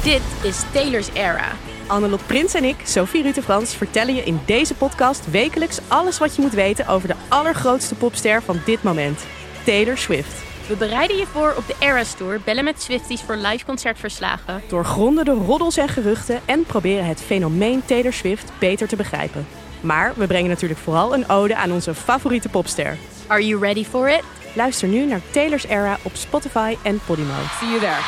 Dit is Taylor's Era. Annelot Prins en ik, Sophie Rutte-Frans, vertellen je in deze podcast wekelijks alles wat je moet weten over de allergrootste popster van dit moment, Taylor Swift. We bereiden je voor op de Eras Tour, bellen met Swifties voor live concertverslagen. Doorgronden de roddels en geruchten en proberen het fenomeen Taylor Swift beter te begrijpen. Maar we brengen natuurlijk vooral een ode aan onze favoriete popster. Are you ready for it? Luister nu naar Taylor's Era op Spotify en Podimo. See you there.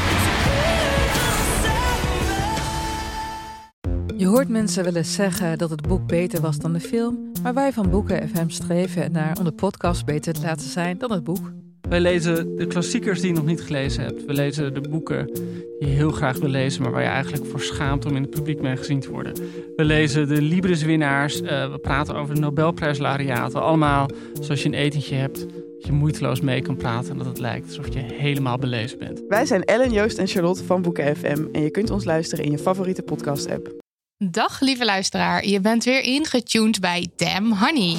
Je hoort mensen wel eens zeggen dat het boek beter was dan de film, maar wij van Boeken FM streven naar om de podcast beter te laten zijn dan het boek. Wij lezen de klassiekers die je nog niet gelezen hebt. We lezen de boeken die je heel graag wil lezen, maar waar je eigenlijk voor schaamt om in het publiek mee gezien te worden. We lezen de Libris-winnaars. We praten over de Nobelprijslaureaten. Allemaal zoals je een etentje hebt, dat je moeiteloos mee kan praten en dat het lijkt alsof je helemaal belezen bent. Wij zijn Ellen, Joost en Charlotte van Boeken FM en je kunt ons luisteren in je favoriete podcast-app. Dag lieve luisteraar, je bent weer ingetuned bij Damn Honey.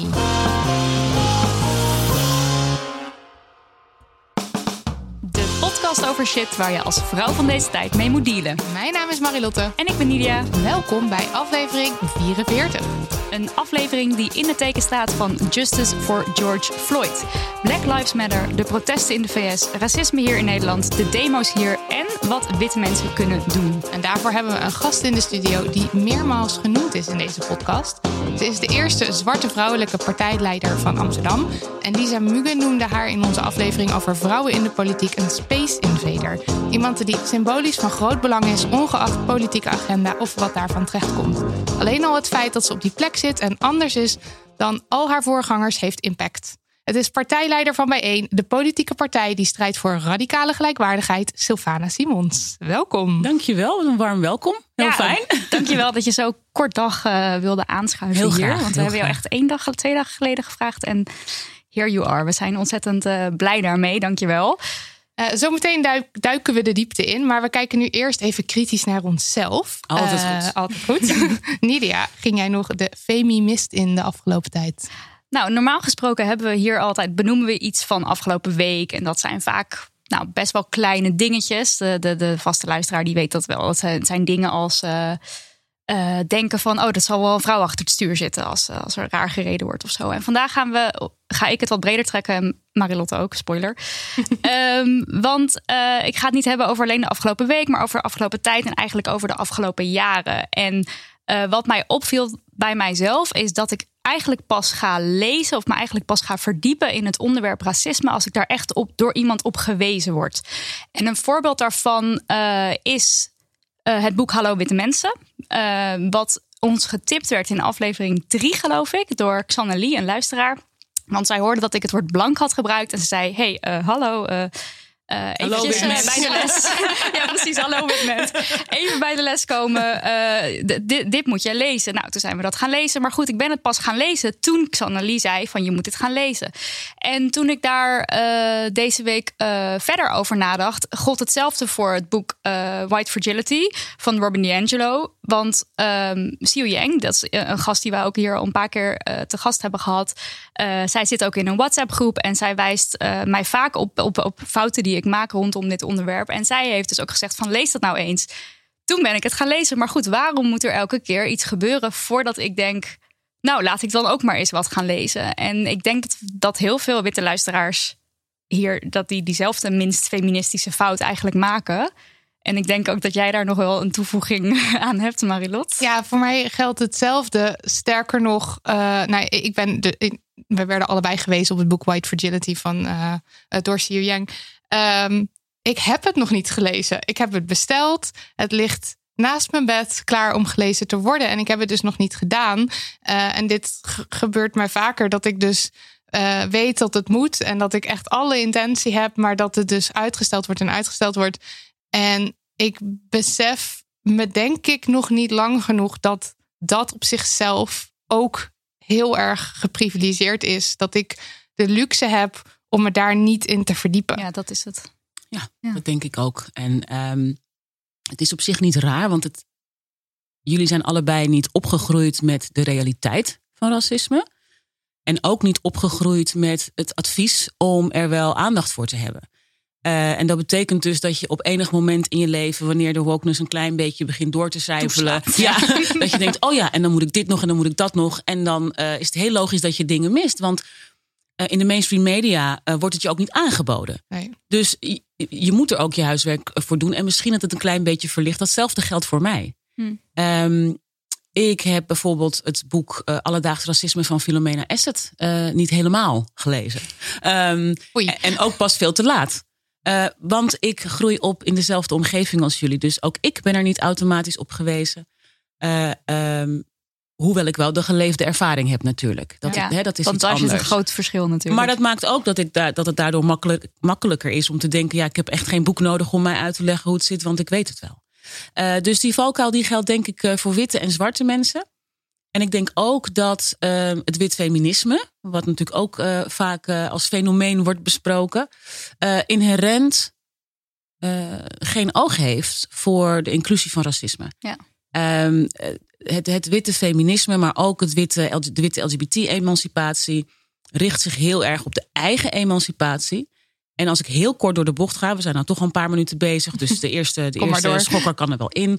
De podcast over shit waar je als vrouw van deze tijd mee moet dealen. Mijn naam is Marilotte. En ik ben Nidia. Welkom bij aflevering 44. Een aflevering die in het teken staat van Justice for George Floyd. Black Lives Matter, de protesten in de VS, racisme hier in Nederland, de demo's hier en wat witte mensen kunnen doen. En daarvoor hebben we een gast in de studio die meermaals genoemd is in deze podcast. Ze is de eerste zwarte vrouwelijke partijleider van Amsterdam. En Lisa Mugen noemde haar in onze aflevering over vrouwen in de politiek een space invader. Iemand die symbolisch van groot belang is, ongeacht politieke agenda of wat daarvan terechtkomt. Alleen al het feit dat ze op die plek zit en anders is dan al haar voorgangers heeft impact. Het is partijleider van Bijeen, de politieke partij die strijdt voor radicale gelijkwaardigheid, Sylvana Simons. Welkom. Dankjewel, een warm welkom. Heel fijn. Dankjewel dat je zo kort dag wilde aanschuiven heel hier. Graag, want we hebben jou echt 2 dagen geleden gevraagd en here you are. We zijn ontzettend blij daarmee, dankjewel. Zometeen duiken we de diepte in, maar we kijken nu eerst even kritisch naar onszelf. Altijd goed. Nidia, ging jij nog de Femi mist in de afgelopen tijd? Nou, normaal gesproken benoemen we iets van afgelopen week. En dat zijn vaak best wel kleine dingetjes. De vaste luisteraar die weet dat wel. Het zijn dingen als denken van, dat zal wel een vrouw achter het stuur zitten als er raar gereden wordt of zo. En vandaag ga ik het wat breder trekken. En Marilotte ook, spoiler. Want ik ga het niet hebben over alleen de afgelopen week, maar over de afgelopen tijd en eigenlijk over de afgelopen jaren. En wat mij opviel bij mijzelf is dat ik eigenlijk pas ga lezen of me eigenlijk pas ga verdiepen in het onderwerp racisme als ik daar echt door iemand op gewezen word. En een voorbeeld daarvan is het boek Hallo Witte Mensen. Wat ons getipt werd in aflevering 3, geloof ik, door Xanne Lee, een luisteraar. Want zij hoorde dat ik het woord blank had gebruikt en ze zei, hallo, eventjes bij de les. Ja, precies. Hallo wit mens. Even bij de les komen. Dit moet jij lezen. Nou, toen zijn we dat gaan lezen. Maar goed, ik ben het pas gaan lezen toen Xanne Lee zei van je moet dit gaan lezen. En toen ik daar deze week verder over nadacht, gold hetzelfde voor het boek White Fragility van Robin DiAngelo. Want Xiu Yang, dat is een gast die wij ook hier al een paar keer te gast hebben gehad. Zij zit ook in een WhatsApp-groep en zij wijst mij vaak op fouten die ik maak rondom dit onderwerp. En zij heeft dus ook gezegd van lees dat nou eens. Toen ben ik het gaan lezen. Maar goed, waarom moet er elke keer iets gebeuren voordat ik denk, nou laat ik dan ook maar eens wat gaan lezen. En ik denk dat heel veel witte luisteraars hier dat diezelfde minst feministische fout eigenlijk maken. En ik denk ook dat jij daar nog wel een toevoeging aan hebt, Marilot. Ja, voor mij geldt hetzelfde. Sterker nog, we werden allebei gewezen op het boek White Fragility van door Xiu Yang. Ik heb het nog niet gelezen. Ik heb het besteld. Het ligt naast mijn bed, klaar om gelezen te worden. En ik heb het dus nog niet gedaan. En dit gebeurt mij vaker, dat ik dus weet dat het moet. En dat ik echt alle intentie heb, maar dat het dus uitgesteld wordt. En ik besef me denk ik nog niet lang genoeg dat op zichzelf ook heel erg geprivilegeerd is. Dat ik de luxe heb om me daar niet in te verdiepen. Ja, dat is het. Ja, dat denk ik ook. En het is op zich niet raar, want jullie zijn allebei niet opgegroeid met de realiteit van racisme. En ook niet opgegroeid met het advies om er wel aandacht voor te hebben. En dat betekent dus dat je op enig moment in je leven, wanneer de wokeness een klein beetje begint door te cijfelen, dat je denkt, en dan moet ik dit nog en dan moet ik dat nog. En dan is het heel logisch dat je dingen mist. Want in de mainstream media wordt het je ook niet aangeboden. Nee. Dus je moet er ook je huiswerk voor doen. En misschien dat het een klein beetje verlicht. Datzelfde geldt voor mij. Ik heb bijvoorbeeld het boek Alledaags Racisme van Philomena Asset niet helemaal gelezen. En ook pas veel te laat. Want ik groei op in dezelfde omgeving als jullie. Dus ook ik ben er niet automatisch op gewezen. Hoewel ik wel de geleefde ervaring heb natuurlijk. Dat is iets anders. Want is een groot verschil natuurlijk. Maar dat maakt ook dat het daardoor makkelijker is om te denken, ik heb echt geen boek nodig om mij uit te leggen hoe het zit, want ik weet het wel. Dus die valkuil die geldt denk ik voor witte en zwarte mensen. En ik denk ook dat het wit feminisme, wat natuurlijk ook vaak als fenomeen wordt besproken, inherent geen oog heeft voor de inclusie van racisme. Ja. Het witte feminisme, maar ook de witte LGBT-emancipatie richt zich heel erg op de eigen emancipatie. En als ik heel kort door de bocht ga, we zijn nou toch al een paar minuten bezig, dus de eerste schokker kan er wel in.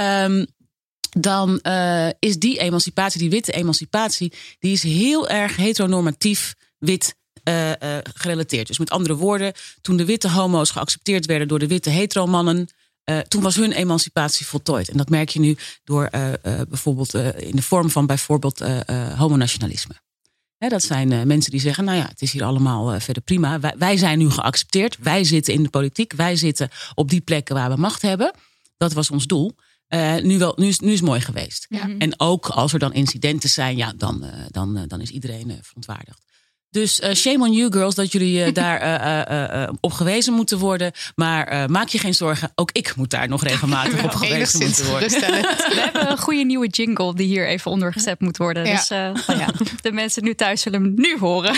Dan is die emancipatie, die witte emancipatie, die is heel erg heteronormatief wit gerelateerd. Dus met andere woorden, toen de witte homo's geaccepteerd werden door de witte heteromannen, toen was hun emancipatie voltooid. En dat merk je nu door bijvoorbeeld in de vorm van homonationalisme. Dat zijn mensen die zeggen, het is hier allemaal verder prima. Wij zijn nu geaccepteerd. Wij zitten in de politiek. Wij zitten op die plekken waar we macht hebben. Dat was ons doel. Nu is het mooi geweest. Ja. En ook als er dan incidenten zijn, dan is iedereen verontwaardigd. Dus shame on you girls dat jullie daar op gewezen moeten worden. Maar maak je geen zorgen, ook ik moet daar nog regelmatig op gewezen moeten worden. We hebben een goede nieuwe jingle die hier even onder gezet moet worden. Ja. Dus de mensen nu thuis zullen hem nu horen.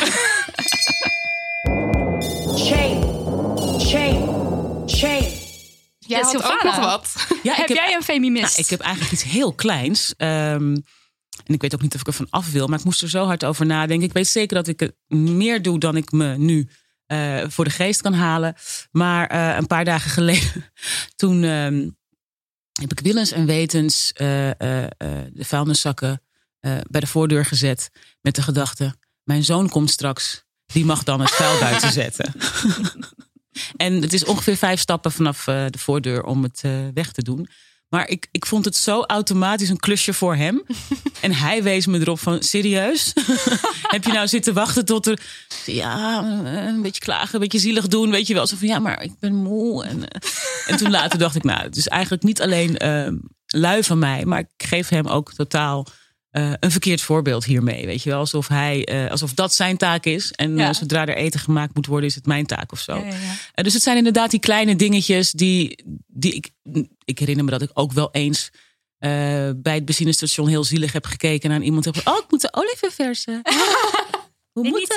Shame. Jij had ook Sylvana, nog wat. Ja, heb jij een feminist? Ik heb eigenlijk iets heel kleins. En ik weet ook niet of ik er van af wil, maar ik moest er zo hard over nadenken. Ik weet zeker dat ik het meer doe dan ik me nu voor de geest kan halen. Maar een paar dagen geleden, toen heb ik willens en wetens de vuilniszakken bij de voordeur gezet. Met de gedachte, mijn zoon komt straks, die mag dan het vuil buiten zetten. En het is ongeveer 5 stappen vanaf de voordeur om het weg te doen. Maar ik vond het zo automatisch een klusje voor hem. En hij wees me erop van, serieus? Heb je nou zitten wachten tot er... een beetje klagen, een beetje zielig doen. Weet je wel, zo van, maar ik ben moe. En toen later dacht ik, het is eigenlijk niet alleen lui van mij. Maar ik geef hem ook totaal een verkeerd voorbeeld hiermee. Weet je wel, alsof dat zijn taak is. En zodra er eten gemaakt moet worden, is het mijn taak of zo. Ja. Dus het zijn inderdaad die kleine dingetjes die ik herinner me dat ik ook wel eens bij het benzinestation heel zielig heb gekeken naar iemand. Heb ik moet de olie verversen. Hoe moet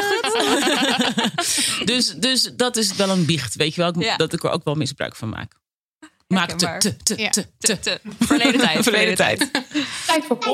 dat? Dus dat is wel een biecht, weet je wel, dat ik er ook wel misbruik van maak. Verleden tijd. Tijd voor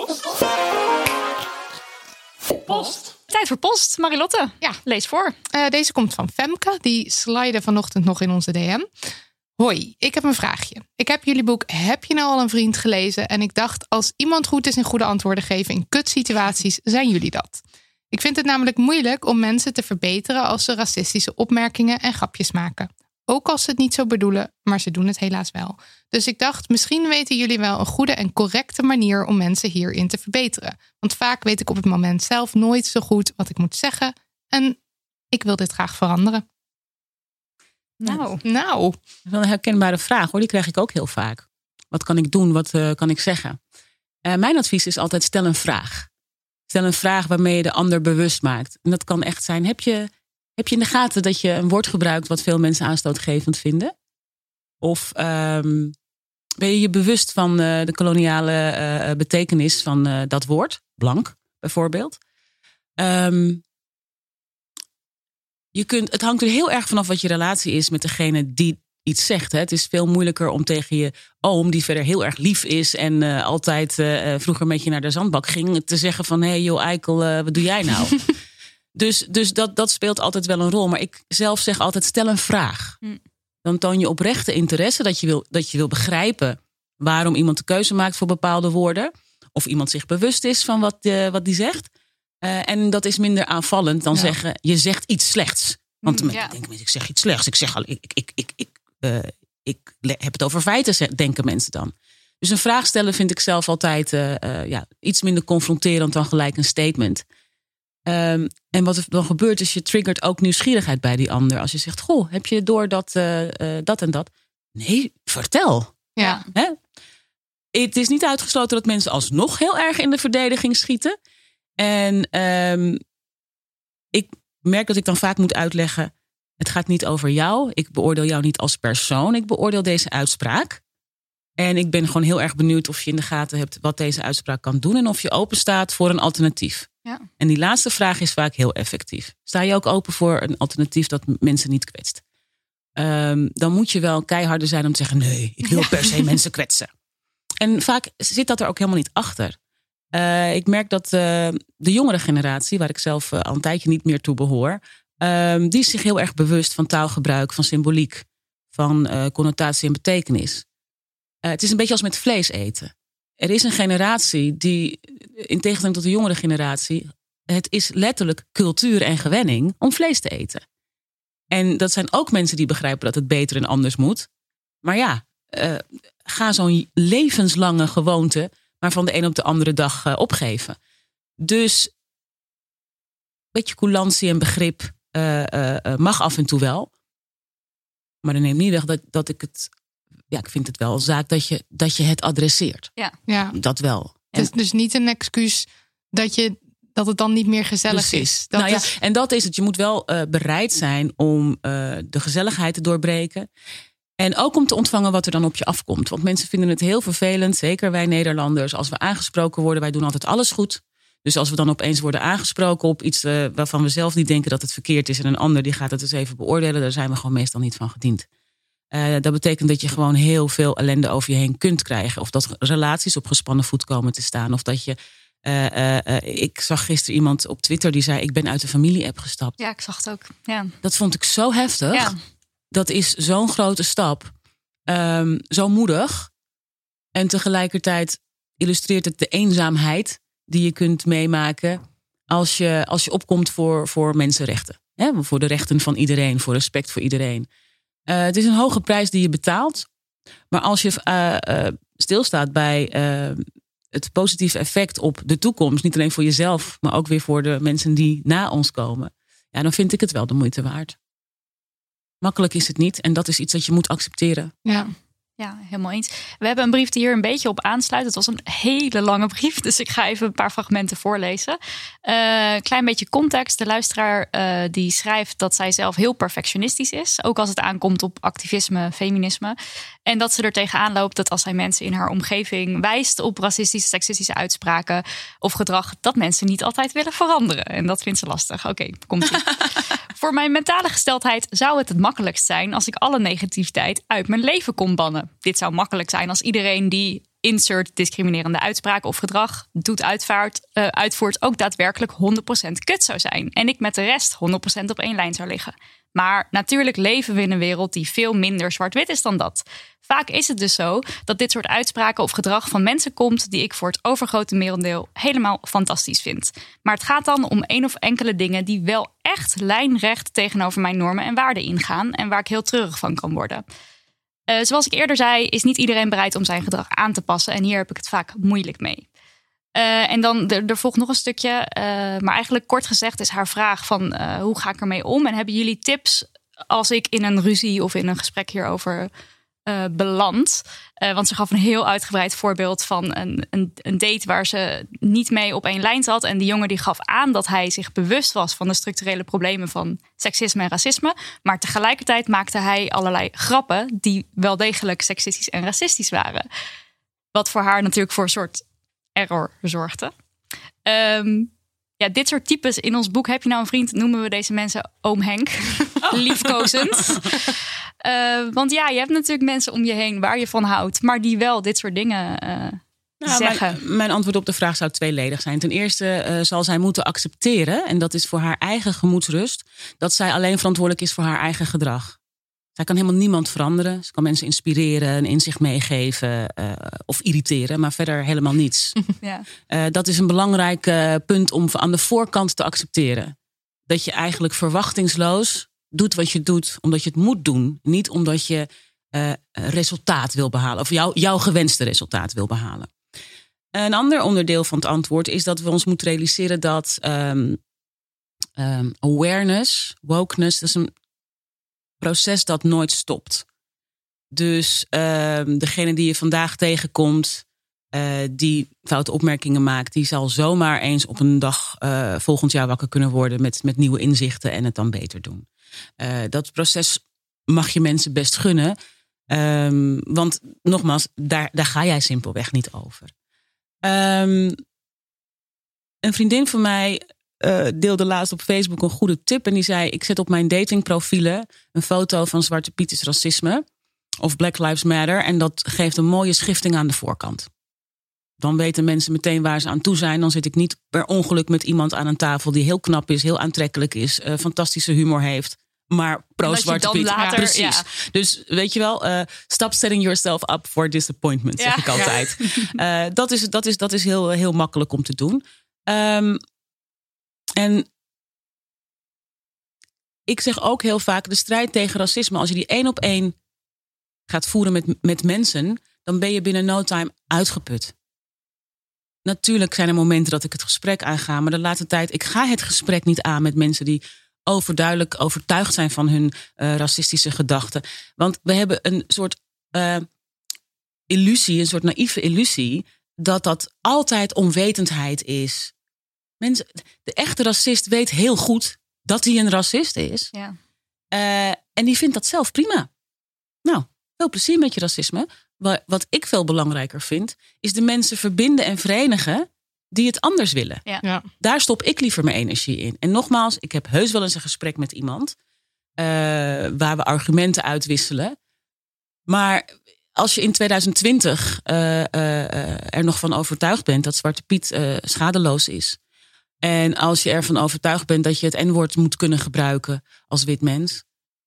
post. Tijd voor post. Marilotte, lees voor. Deze komt van Femke. Die slide vanochtend nog in onze DM. Hoi, ik heb een vraagje. Ik heb jullie boek Heb je nou al een vriend gelezen? En ik dacht, als iemand goed is in goede antwoorden geven in kutsituaties, zijn jullie dat. Ik vind het namelijk moeilijk om mensen te verbeteren als ze racistische opmerkingen en grapjes maken. Ook als ze het niet zo bedoelen, maar ze doen het helaas wel. Dus ik dacht, misschien weten jullie wel een goede en correcte manier om mensen hierin te verbeteren. Want vaak weet ik op het moment zelf nooit zo goed wat ik moet zeggen. En ik wil dit graag veranderen. Nou. Dat is wel een herkenbare vraag hoor, die krijg ik ook heel vaak. Wat kan ik doen, wat kan ik zeggen? Mijn advies is altijd, stel een vraag. Stel een vraag waarmee je de ander bewust maakt. En dat kan echt zijn, heb je in de gaten dat je een woord gebruikt wat veel mensen aanstootgevend vinden? Of ben je je bewust van de koloniale betekenis van dat woord? Blank, bijvoorbeeld. Het hangt er heel erg vanaf wat je relatie is met degene die iets zegt. Hè. Het is veel moeilijker om tegen je oom, die verder heel erg lief is en altijd vroeger met je naar de zandbak ging, te zeggen van, hey joh eikel, wat doe jij nou? Dus dat speelt altijd wel een rol. Maar ik zelf zeg altijd, stel een vraag. Dan toon je oprechte interesse dat je wil begrijpen waarom iemand de keuze maakt voor bepaalde woorden. Of iemand zich bewust is van wat die zegt. En dat is minder aanvallend dan zeggen, je zegt iets slechts. Want dan denken mensen, ik zeg iets slechts. Ik zeg al, ik heb het over feiten, denken mensen dan. Dus een vraag stellen vind ik zelf altijd iets minder confronterend dan gelijk een statement. En wat er dan gebeurt is, je triggert ook nieuwsgierigheid bij die ander. Als je zegt, goh, heb je door dat en dat? Nee, vertel. Ja. Hè? Het is niet uitgesloten dat mensen alsnog heel erg in de verdediging schieten. En ik merk dat ik dan vaak moet uitleggen, het gaat niet over jou. Ik beoordeel jou niet als persoon. Ik beoordeel deze uitspraak. En ik ben gewoon heel erg benieuwd of je in de gaten hebt wat deze uitspraak kan doen. En of je open staat voor een alternatief. Ja. En die laatste vraag is vaak heel effectief. Sta je ook open voor een alternatief dat mensen niet kwetst? Dan moet je wel keiharder zijn om te zeggen, nee, ik wil per se mensen kwetsen. En vaak zit dat er ook helemaal niet achter. Ik merk dat de jongere generatie, waar ik zelf al een tijdje niet meer toe behoor, die is zich heel erg bewust van taalgebruik, van symboliek, van connotatie en betekenis. Het is een beetje als met vlees eten. Er is een generatie die, in tegenstelling tot de jongere generatie, het is letterlijk cultuur en gewenning om vlees te eten. En dat zijn ook mensen die begrijpen dat het beter en anders moet. Maar ja, ga zo'n levenslange gewoonte maar van de een op de andere dag opgeven. Dus een beetje coulantie en begrip mag af en toe wel. Maar dat neemt niet weg dat ik het... Ja, ik vind het wel een zaak dat je het adresseert. Ja. Dat wel. Het is dus niet een excuus dat het dan niet meer gezellig is. En dat is het. Je moet wel bereid zijn om de gezelligheid te doorbreken. En ook om te ontvangen wat er dan op je afkomt. Want mensen vinden het heel vervelend, zeker wij Nederlanders. Als we aangesproken worden, wij doen altijd alles goed. Dus als we dan opeens worden aangesproken op iets waarvan we zelf niet denken dat het verkeerd is, en een ander die gaat het eens even beoordelen, daar zijn we gewoon meestal niet van gediend. Dat betekent dat je gewoon heel veel ellende over je heen kunt krijgen. Of dat relaties op gespannen voet komen te staan. Of dat je... ik zag gisteren iemand op Twitter die zei, ik ben uit de familie-app gestapt. Ja, ik zag het ook. Ja. Dat vond ik zo heftig. Ja. Dat is zo'n grote stap. Zo moedig. En tegelijkertijd illustreert het de eenzaamheid die je kunt meemaken als je opkomt voor mensenrechten. Hè? Voor de rechten van iedereen, voor respect voor iedereen. Het is een hoge prijs die je betaalt. Maar als je stilstaat bij het positieve effect op de toekomst, niet alleen voor jezelf, maar ook weer voor de mensen die na ons komen, ja, dan vind ik het wel de moeite waard. Makkelijk is het niet en dat is iets dat je moet accepteren. Ja, helemaal eens. We hebben een brief die hier een beetje op aansluit. Het was een hele lange brief, dus ik ga even een paar fragmenten voorlezen. Klein beetje context. De luisteraar die schrijft dat zij zelf heel perfectionistisch is. Ook als het aankomt op activisme, feminisme. En dat ze er tegenaan loopt dat als zij mensen in haar omgeving wijst op racistische, seksistische uitspraken of gedrag, dat mensen niet altijd willen veranderen. En dat vindt ze lastig. Oké, komt-ie. Voor mijn mentale gesteldheid zou het makkelijkst zijn als ik alle negativiteit uit mijn leven kon bannen. Dit zou makkelijk zijn als iedereen die insert discriminerende uitspraken of gedrag uitvoert ook daadwerkelijk 100% kut zou zijn. En ik met de rest 100% op één lijn zou liggen. Maar natuurlijk leven we in een wereld die veel minder zwart-wit is dan dat. Vaak is het dus zo dat dit soort uitspraken of gedrag van mensen komt die ik voor het overgrote merendeel helemaal fantastisch vind. Maar het gaat dan om één of enkele dingen die wel echt lijnrecht tegenover mijn normen en waarden ingaan en waar ik heel treurig van kan worden. Zoals ik eerder zei, is niet iedereen bereid om zijn gedrag aan te passen. En hier heb ik het vaak moeilijk mee. En dan er volgt nog een stukje. Maar eigenlijk kort gezegd is haar vraag van hoe ga ik ermee om? En hebben jullie tips als ik in een ruzie of in een gesprek hierover beland? Want ze gaf een heel uitgebreid voorbeeld van een date waar ze niet mee op één lijn zat. En die jongen die gaf aan dat hij zich bewust was van de structurele problemen van seksisme en racisme. Maar tegelijkertijd maakte hij allerlei grappen die wel degelijk seksistisch en racistisch waren. Wat voor haar natuurlijk voor een soort error zorgde. Ja, dit soort types in ons boek. Heb je nou een vriend? Noemen we deze mensen oom Henk. Liefkozend. Want ja, je hebt natuurlijk mensen om je heen waar je van houdt, maar die wel dit soort dingen zeggen. Mijn antwoord op de vraag zou tweeledig zijn. Ten eerste zal zij moeten accepteren, en dat is voor haar eigen gemoedsrust, dat zij alleen verantwoordelijk is voor haar eigen gedrag. Zij kan helemaal niemand veranderen. Ze kan mensen inspireren, een inzicht meegeven of irriteren, maar verder helemaal niets. Ja. Dat is een belangrijk punt om aan de voorkant te accepteren. Dat je eigenlijk verwachtingsloos doet wat je doet omdat je het moet doen. Niet omdat je resultaat wil behalen of jouw gewenste resultaat wil behalen. Een ander onderdeel van het antwoord is dat we ons moeten realiseren dat awareness, wokeness, dat is een proces dat nooit stopt. Dus degene die je vandaag tegenkomt, die foute opmerkingen maakt, die zal zomaar eens op een dag volgend jaar wakker kunnen worden met nieuwe inzichten en het dan beter doen. Dat proces mag je mensen best gunnen. Want nogmaals, daar ga jij simpelweg niet over. Een vriendin van mij deelde laatst op Facebook een goede tip. En die zei, ik zet op mijn datingprofielen een foto van Zwarte Piet is racisme. Of Black Lives Matter. En dat geeft een mooie schifting aan de voorkant. Dan weten mensen meteen waar ze aan toe zijn. Dan zit ik niet per ongeluk met iemand aan een tafel die heel knap is, heel aantrekkelijk is, fantastische humor heeft. Maar pro-Zwarte Piet. Later, precies. Ja. Dus weet je wel, stop setting yourself up for disappointment, zeg ik altijd. Ja. Dat is heel, heel makkelijk om te doen. En ik zeg ook heel vaak, de strijd tegen racisme, als je die 1 op 1 gaat voeren met mensen, dan ben je binnen no time uitgeput. Natuurlijk zijn er momenten dat ik het gesprek aanga, maar de laatste tijd, ik ga het gesprek niet aan met mensen die overduidelijk overtuigd zijn van hun racistische gedachten. Want we hebben een soort illusie, een soort naïeve illusie, dat altijd onwetendheid is. Mensen, de echte racist weet heel goed dat hij een racist is. Ja. En die vindt dat zelf prima. Nou, veel plezier met je racisme. Wat ik veel belangrijker vind, is de mensen verbinden en verenigen die het anders willen. Ja. Ja. Daar stop ik liever mijn energie in. En nogmaals, ik heb heus wel eens een gesprek met iemand waar we argumenten uitwisselen. Maar als je in 2020 er nog van overtuigd bent dat Zwarte Piet schadeloos is. En als je ervan overtuigd bent dat je het N-woord moet kunnen gebruiken als wit mens.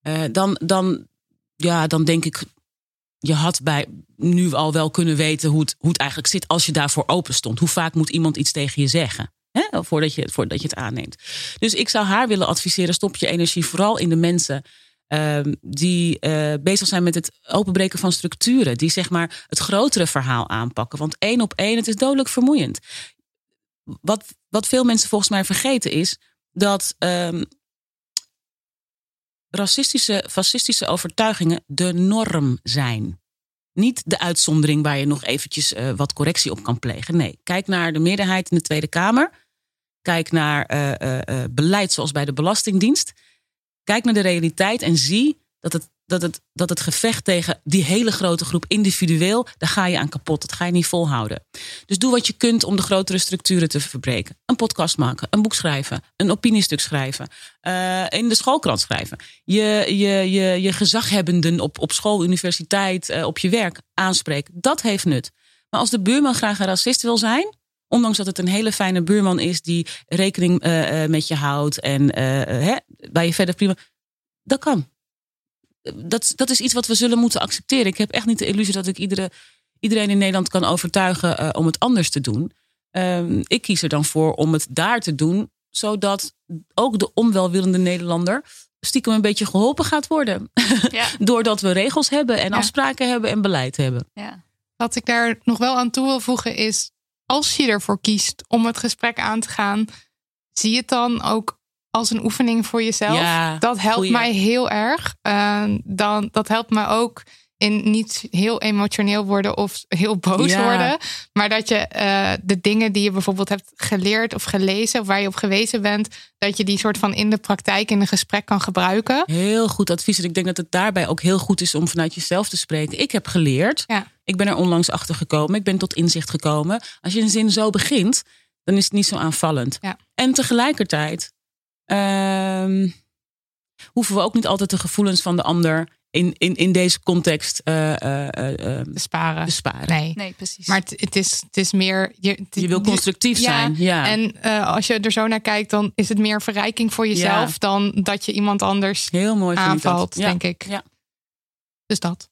Dan denk ik, je had nu al wel kunnen weten hoe het eigenlijk zit als je daarvoor open stond. Hoe vaak moet iemand iets tegen je zeggen? Hè? Voordat je het aanneemt. Dus ik zou haar willen adviseren, stop je energie vooral in de mensen die bezig zijn met het openbreken van structuren. Die zeg maar het grotere verhaal aanpakken. Want 1 op 1, het is dodelijk vermoeiend. Wat veel mensen volgens mij vergeten is dat racistische, fascistische overtuigingen de norm zijn. Niet de uitzondering waar je nog eventjes wat correctie op kan plegen. Nee, kijk naar de meerderheid in de Tweede Kamer. Kijk naar beleid zoals bij de Belastingdienst. Kijk naar de realiteit en zie dat het gevecht tegen die hele grote groep individueel, daar ga je aan kapot. Dat ga je niet volhouden. Dus doe wat je kunt om de grotere structuren te verbreken. Een podcast maken, een boek schrijven, een opiniestuk schrijven, in de schoolkrant schrijven. Je gezaghebbenden op school, universiteit, op je werk aanspreken. Dat heeft nut. Maar als de buurman graag een racist wil zijn, ondanks dat het een hele fijne buurman is die rekening met je houdt en waar je verder prima, dat kan. Dat is iets wat we zullen moeten accepteren. Ik heb echt niet de illusie dat ik iedereen in Nederland kan overtuigen om het anders te doen. Ik kies er dan voor om het daar te doen, zodat ook de onwelwillende Nederlander stiekem een beetje geholpen gaat worden. Ja. Doordat we regels hebben en afspraken hebben en beleid hebben. Ja. Wat ik daar nog wel aan toe wil voegen is, als je ervoor kiest om het gesprek aan te gaan, zie het dan ook als een oefening voor jezelf. Ja, dat helpt mij heel erg. Dat helpt me ook in niet heel emotioneel worden of heel boos worden. Maar dat je de dingen die je bijvoorbeeld hebt geleerd of gelezen, of waar je op gewezen bent, dat je die soort van in de praktijk, in een gesprek kan gebruiken. Heel goed advies. En ik denk dat het daarbij ook heel goed is om vanuit jezelf te spreken. Ik heb geleerd. Ja. Ik ben er onlangs achter gekomen. Ik ben tot inzicht gekomen. Als je een zin zo begint, dan is het niet zo aanvallend. Ja. En tegelijkertijd hoeven we ook niet altijd de gevoelens van de ander in deze context te sparen. Nee, precies. Maar het is meer, je wil constructief zijn. Ja. En als je er zo naar kijkt, dan is het meer verrijking voor jezelf dan dat je iemand anders heel mooi aanvalt, denk ik. Ja. Dus dat.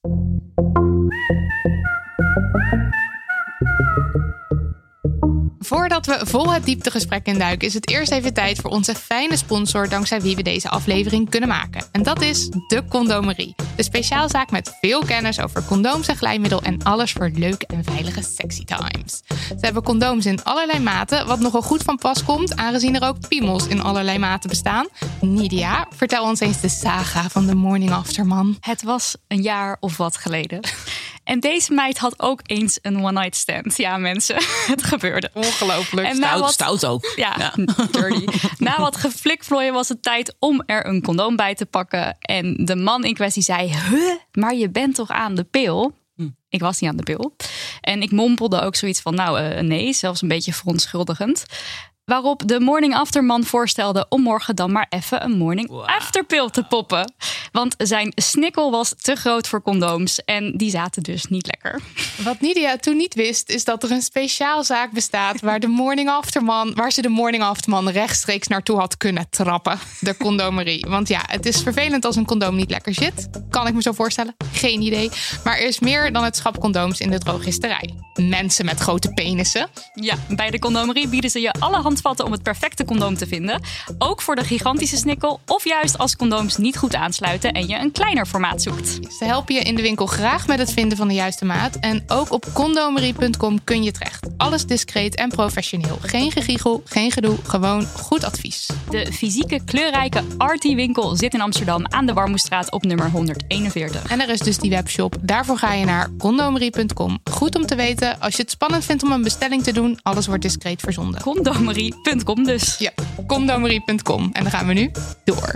Voordat we vol het dieptegesprek induiken, is het eerst even tijd voor onze fijne sponsor, dankzij wie we deze aflevering kunnen maken. En dat is de Condomerie. De speciaalzaak met veel kennis over condooms en glijmiddel en alles voor leuke en veilige sexy times. Ze hebben condooms in allerlei maten, wat nogal goed van pas komt, aangezien er ook piemels in allerlei maten bestaan. Nidia, vertel ons eens de saga van de morning after man. Het was een jaar of wat geleden. En deze meid had ook eens een one-night stand. Ja, mensen, het gebeurde. Ongelooflijk. En Stout ook. Ja, dirty. Na wat geflikvlooien was het tijd om er een condoom bij te pakken. En de man in kwestie zei, maar je bent toch aan de pil? Ik was niet aan de pil. En ik mompelde ook zoiets van, nee, zelfs een beetje verontschuldigend. Waarop de morning after man voorstelde om morgen dan maar even een morning after pill te poppen. Want zijn snikkel was te groot voor condooms en die zaten dus niet lekker. Wat Nidia toen niet wist, is dat er een speciaalzaak bestaat waar ze de morning after man rechtstreeks naartoe had kunnen trappen. De Condomerie. Want ja, het is vervelend als een condoom niet lekker zit. Kan ik me zo voorstellen. Geen idee. Maar er is meer dan het schap condooms in de drogisterij. Mensen met grote penissen. Ja, bij de Condomerie bieden ze je alle handvatten om het perfecte condoom te vinden. Ook voor de gigantische snikkel of juist als condooms niet goed aansluiten en je een kleiner formaat zoekt. Ze helpen je in de winkel graag met het vinden van de juiste maat. En ook op condomerie.com kun je terecht. Alles discreet en professioneel. Geen gegiegel, geen gedoe, gewoon goed advies. De fysieke, kleurrijke Artie-winkel zit in Amsterdam aan de Warmoestraat op nummer 141. En er is dus die webshop. Daarvoor ga je naar condomerie.com. Goed om te weten, als je het spannend vindt om een bestelling te doen, alles wordt discreet verzonden. Condomerie.com dus. Ja, condomerie.com. En dan gaan we nu door.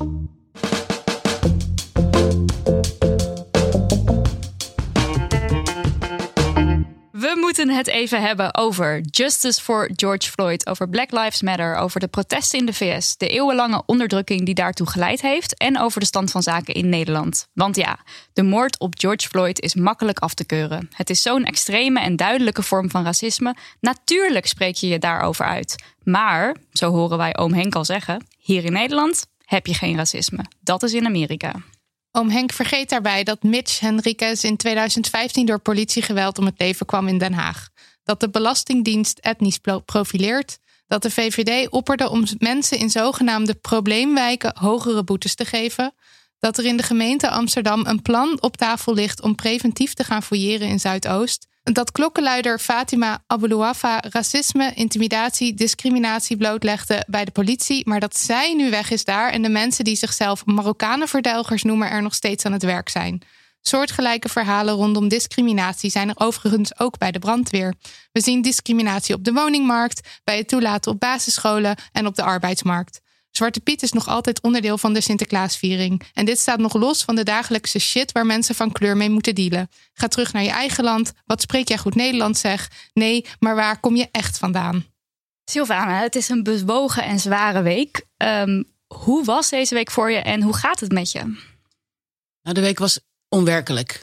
We moeten het even hebben over Justice for George Floyd, over Black Lives Matter, over de protesten in de VS, de eeuwenlange onderdrukking die daartoe geleid heeft en over de stand van zaken in Nederland. Want ja, de moord op George Floyd is makkelijk af te keuren. Het is zo'n extreme en duidelijke vorm van racisme. Natuurlijk spreek je je daarover uit. Maar, zo horen wij oom Henk al zeggen, hier in Nederland heb je geen racisme. Dat is in Amerika. Oom Henk vergeet daarbij dat Mitch Henriquez in 2015 door politiegeweld om het leven kwam in Den Haag. Dat de Belastingdienst etnisch profileert. Dat de VVD opperde om mensen in zogenaamde probleemwijken hogere boetes te geven. Dat er in de gemeente Amsterdam een plan op tafel ligt om preventief te gaan fouilleren in Zuidoost. Dat klokkenluider Fatima Abulouafa racisme, intimidatie, discriminatie blootlegde bij de politie, maar dat zij nu weg is daar en de mensen die zichzelf Marokkanenverdelgers noemen er nog steeds aan het werk zijn. Soortgelijke verhalen rondom discriminatie zijn er overigens ook bij de brandweer. We zien discriminatie op de woningmarkt, bij het toelaten op basisscholen en op de arbeidsmarkt. Zwarte Piet is nog altijd onderdeel van de Sinterklaasviering. En dit staat nog los van de dagelijkse shit waar mensen van kleur mee moeten dealen. Ga terug naar je eigen land. Wat spreek jij goed Nederlands, zeg? Nee, maar waar kom je echt vandaan? Sylvana, het is een bewogen en zware week. Hoe was deze week voor je en hoe gaat het met je? Nou, de week was onwerkelijk.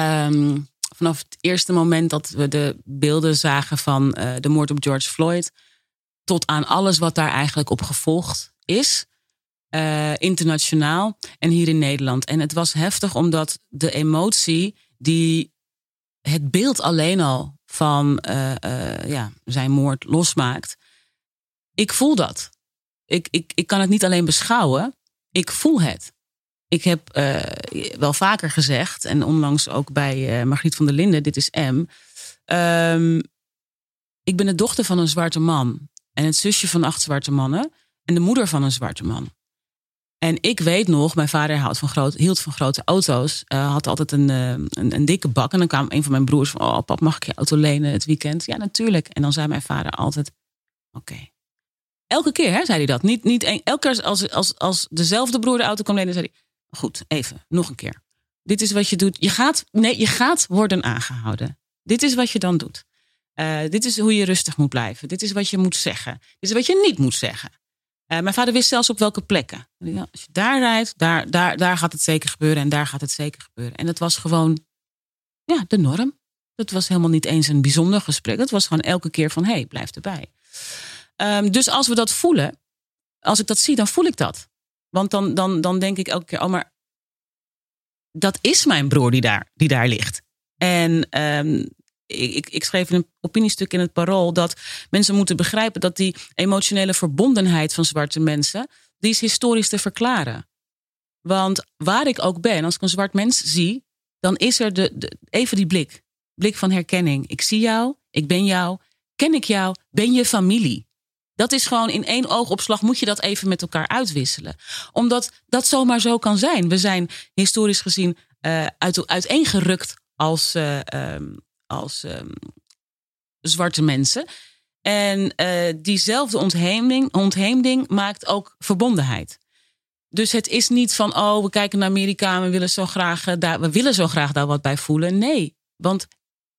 Vanaf het eerste moment dat we de beelden zagen van de moord op George Floyd, tot aan alles wat daar eigenlijk op gevolgd is, internationaal en hier in Nederland. En het was heftig omdat de emotie die het beeld alleen al van zijn moord losmaakt. Ik voel dat. Ik kan het niet alleen beschouwen, ik voel het. Ik heb wel vaker gezegd, en onlangs ook bij Margriet van der Linden, dit is M. Ik ben de dochter van een zwarte man en het zusje van 8 zwarte mannen en de moeder van een zwarte man. En ik weet nog, mijn vader hield van grote auto's, had altijd een dikke bak. En dan kwam een van mijn broers van, oh pap, mag ik je auto lenen het weekend? Ja, natuurlijk. En dan zei mijn vader altijd, oké. Elke keer zei hij dat. Niet elke keer als dezelfde broer de auto kwam lenen, zei hij, goed, even, nog een keer. Dit is wat je doet. Je gaat worden aangehouden. Dit is wat je dan doet. Dit is hoe je rustig moet blijven. Dit is wat je moet zeggen. Dit is wat je niet moet zeggen. Mijn vader wist zelfs op welke plekken. Als je daar rijdt, daar gaat het zeker gebeuren. En daar gaat het zeker gebeuren. En dat was gewoon de norm. Dat was helemaal niet eens een bijzonder gesprek. Dat was gewoon elke keer van, hey, blijf erbij. Dus als we dat voelen, als ik dat zie, dan voel ik dat. Want dan denk ik elke keer, oh, maar dat is mijn broer die daar ligt. En ik schreef een opiniestuk in het Parool dat mensen moeten begrijpen dat die emotionele verbondenheid van zwarte mensen, die is historisch te verklaren. Want waar ik ook ben, als ik een zwart mens zie, dan is er even die blik van herkenning. Ik zie jou, ik ben jou, ken ik jou, ben je familie. Dat is gewoon in 1 oogopslag moet je dat even met elkaar uitwisselen. Omdat dat zomaar zo kan zijn. We zijn historisch gezien uiteengerukt als zwarte mensen. En diezelfde ontheemding maakt ook verbondenheid. Dus het is niet van, we kijken naar Amerika en we willen zo graag daar wat bij voelen. Nee, want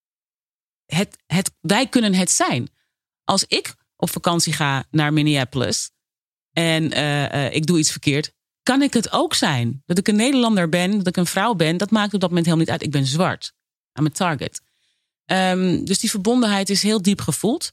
wij kunnen het zijn. Als ik op vakantie ga naar Minneapolis en ik doe iets verkeerd, kan ik het ook zijn. Dat ik een Nederlander ben, dat ik een vrouw ben, dat maakt op dat moment helemaal niet uit. Ik ben zwart. I'm a target. Dus die verbondenheid is heel diep gevoeld.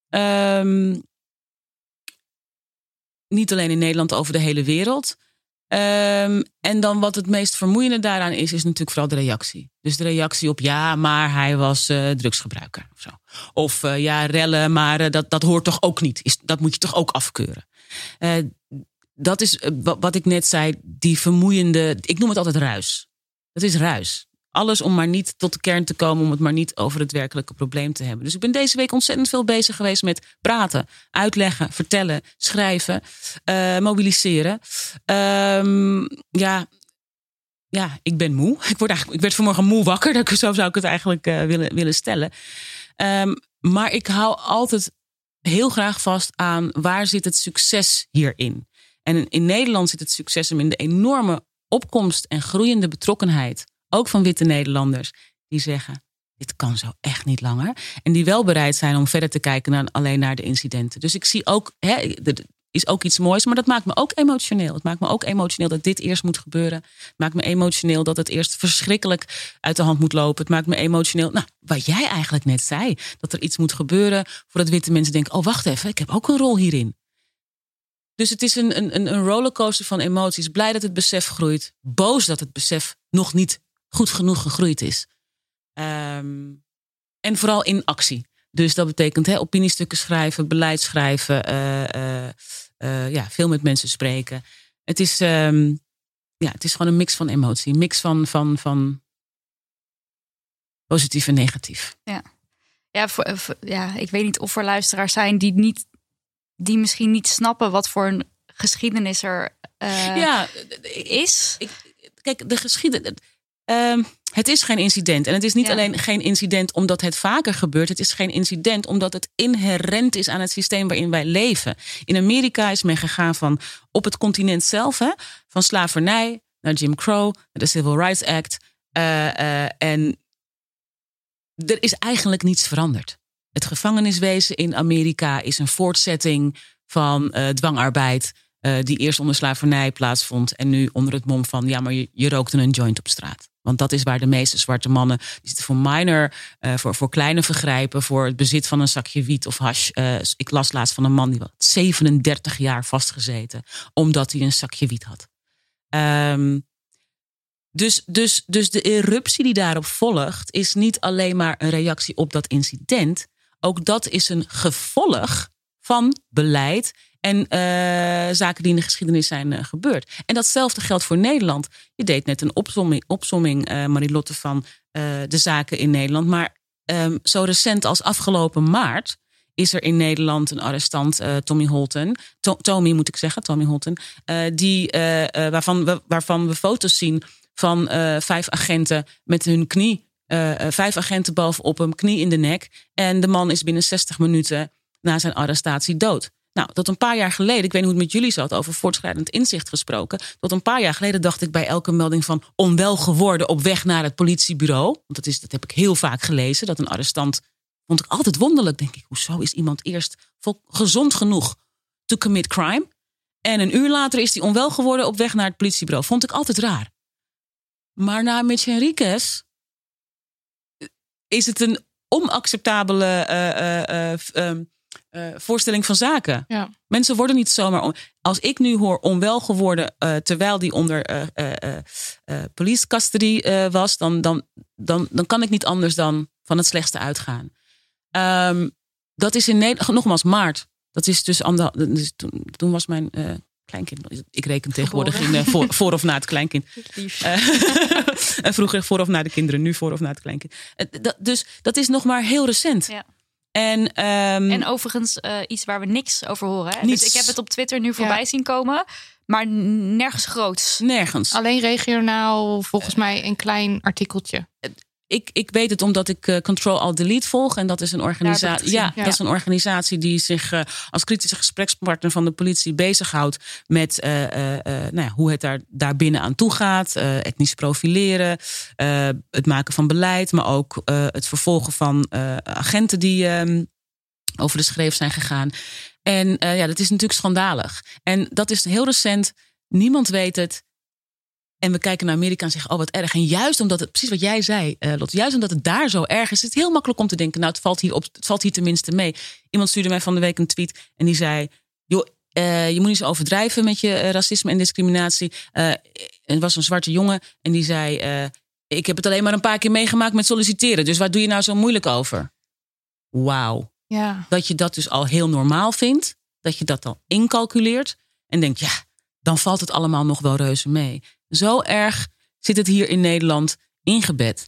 Niet alleen in Nederland, over de hele wereld. En dan wat het meest vermoeiende daaraan is natuurlijk vooral de reactie. Dus de reactie op maar hij was drugsgebruiker. Of zo. Of rellen, maar dat hoort toch ook niet. Dat moet je toch ook afkeuren. Dat is wat ik net zei, die vermoeiende, ik noem het altijd ruis. Dat is ruis. Alles om maar niet tot de kern te komen, om het maar niet over het werkelijke probleem te hebben. Dus ik ben deze week ontzettend veel bezig geweest met praten, uitleggen, vertellen, schrijven, mobiliseren. Ik ben moe. Ik werd vanmorgen moe wakker. Zo zou ik het eigenlijk willen stellen. Maar ik hou altijd heel graag vast aan waar zit het succes hierin. En in Nederland zit het succes hem in de enorme opkomst en groeiende betrokkenheid. Ook van witte Nederlanders die zeggen, dit kan zo echt niet langer. En die wel bereid zijn om verder te kijken dan alleen naar de incidenten. Dus ik zie ook, er is ook iets moois, maar dat maakt me ook emotioneel. Het maakt me ook emotioneel dat dit eerst moet gebeuren. Het maakt me emotioneel dat het eerst verschrikkelijk uit de hand moet lopen. Het maakt me emotioneel, wat jij eigenlijk net zei. Dat er iets moet gebeuren voordat witte mensen denken, wacht even, ik heb ook een rol hierin. Dus het is een rollercoaster van emoties. Blij dat het besef groeit. Boos dat het besef nog niet goed genoeg gegroeid is. En vooral in actie. Dus dat betekent opiniestukken schrijven, beleid schrijven, veel met mensen spreken. Het is gewoon een mix van emotie. Een mix van positief en negatief. Ja, ik weet niet of er luisteraars zijn die misschien niet snappen wat voor een geschiedenis er is. Kijk, de geschiedenis. Het is geen incident. En het is niet alleen geen incident omdat het vaker gebeurt. Het is geen incident omdat het inherent is aan het systeem waarin wij leven. In Amerika is men gegaan van op het continent zelf, van slavernij naar Jim Crow, naar de Civil Rights Act. En er is eigenlijk niets veranderd. Het gevangeniswezen in Amerika is een voortzetting van dwangarbeid die eerst onder slavernij plaatsvond en nu onder het mom van maar je rookte een joint op straat. Want dat is waar de meeste zwarte mannen die zitten voor minor, voor kleine vergrijpen, voor het bezit van een zakje wiet of hash. Ik las laatst van een man die had 37 jaar vastgezeten omdat hij een zakje wiet had. Dus de eruptie die daarop volgt is niet alleen maar een reactie op dat incident. Ook dat is een gevolg van beleid en zaken die in de geschiedenis zijn gebeurd. En datzelfde geldt voor Nederland. Je deed net een opsomming Marilotte, van de zaken in Nederland. Maar zo recent als afgelopen maart is er in Nederland een arrestant, Tommy Holton, waarvan we foto's zien van 5 agenten met hun knie. 5 agenten bovenop hem, knie in de nek. En de man is binnen 60 minuten na zijn arrestatie dood. Nou, tot een paar jaar geleden, ik weet niet hoe het met jullie zat, over voortschrijdend inzicht gesproken. Tot een paar jaar geleden dacht ik bij elke melding van onwel geworden op weg naar het politiebureau. Want dat heb ik heel vaak gelezen. Dat een arrestant, vond ik altijd wonderlijk. Denk ik, hoezo is iemand eerst gezond genoeg to commit crime? En een uur later is hij onwel geworden op weg naar het politiebureau. Vond ik altijd raar. Maar na Mitch Henriquez is het een onacceptabele voorstelling van zaken. Ja. Mensen worden niet zomaar... Als ik nu hoor onwel geworden terwijl die onder police custody was... Dan kan ik niet anders dan van het slechtste uitgaan. Dat is in Nederland... Nogmaals, maart. Dat is dus... toen was mijn... kleinkind. Ik reken tegenwoordig in voor of na het kleinkind. En vroeger voor of na de kinderen, nu voor of na het kleinkind. Dus dat is nog maar heel recent. Ja. En overigens iets waar we niks over horen. Hè? Niets. Dus ik heb het op Twitter nu voorbij zien komen. Maar nergens groots. Nergens. Alleen regionaal volgens mij een klein artikeltje. Ik weet het omdat ik Control-Alt-Delete volg. En dat is een organisatie. Ja, dat is een organisatie die zich als kritische gesprekspartner van de politie bezighoudt met hoe het daar binnen aan toe gaat. Etnisch profileren, het maken van beleid, maar ook het vervolgen van agenten die over de schreef zijn gegaan. En dat is natuurlijk schandalig. En dat is heel recent. Niemand weet het. En we kijken naar Amerika en zeggen, oh wat erg. En juist omdat het, precies wat jij zei, Lot, juist omdat het daar zo erg is het heel makkelijk om te denken, nou het valt hier tenminste mee. Iemand stuurde mij van de week een tweet en die zei, joh, je moet niet zo overdrijven met je racisme en discriminatie. Er was een zwarte jongen en die zei, ik heb het alleen maar een paar keer meegemaakt met solliciteren. Dus waar doe je nou zo moeilijk over? Wauw. Ja. Dat je dat dus al heel normaal vindt. Dat je dat al incalculeert. En denkt, ja, dan valt het allemaal nog wel reuze mee. Zo erg zit het hier in Nederland ingebed.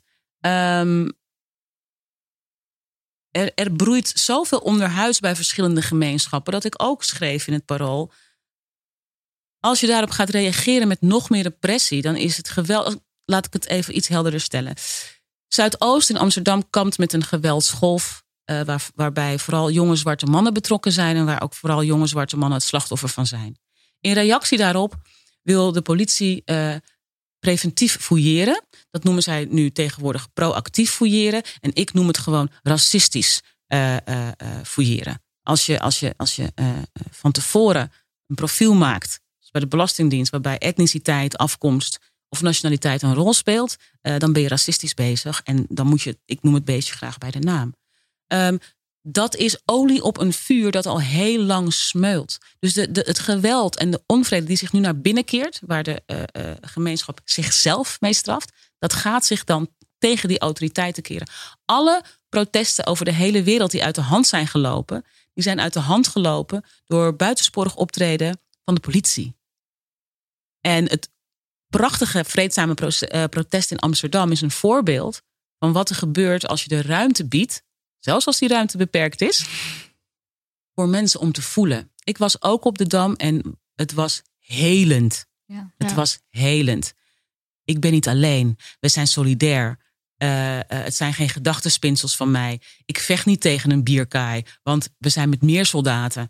Er broeit zoveel onderhuis bij verschillende gemeenschappen, dat ik ook schreef in het Parool. Als je daarop gaat reageren met nog meer repressie, dan is het geweld. Laat ik het even iets helderder stellen. Zuidoost in Amsterdam kampt met een geweldsgolf. Waarbij vooral jonge zwarte mannen betrokken zijn. En waar ook vooral jonge zwarte mannen het slachtoffer van zijn. In reactie daarop wil de politie preventief fouilleren. Dat noemen zij nu tegenwoordig proactief fouilleren. En ik noem het gewoon racistisch fouilleren. Als je van tevoren een profiel maakt, zoals bij de Belastingdienst, waarbij etniciteit, afkomst of nationaliteit een rol speelt, dan ben je racistisch bezig. En dan moet je, ik noem het beestje graag bij de naam. Dat is olie op een vuur dat al heel lang smeult. Dus het geweld en de onvrede die zich nu naar binnen keert, waar de gemeenschap zichzelf mee straft, dat gaat zich dan tegen die autoriteiten keren. Alle protesten over de hele wereld die uit de hand zijn gelopen, die zijn uit de hand gelopen door buitensporig optreden van de politie. En het prachtige vreedzame protest in Amsterdam is een voorbeeld van wat er gebeurt als je de ruimte biedt, zelfs als die ruimte beperkt is, voor mensen om te voelen. Ik was ook op de Dam en het was helend. Ja. Het was helend. Ik ben niet alleen. We zijn solidair. Het zijn geen gedachtenspinsels van mij. Ik vecht niet tegen een bierkaai, want we zijn met meer soldaten.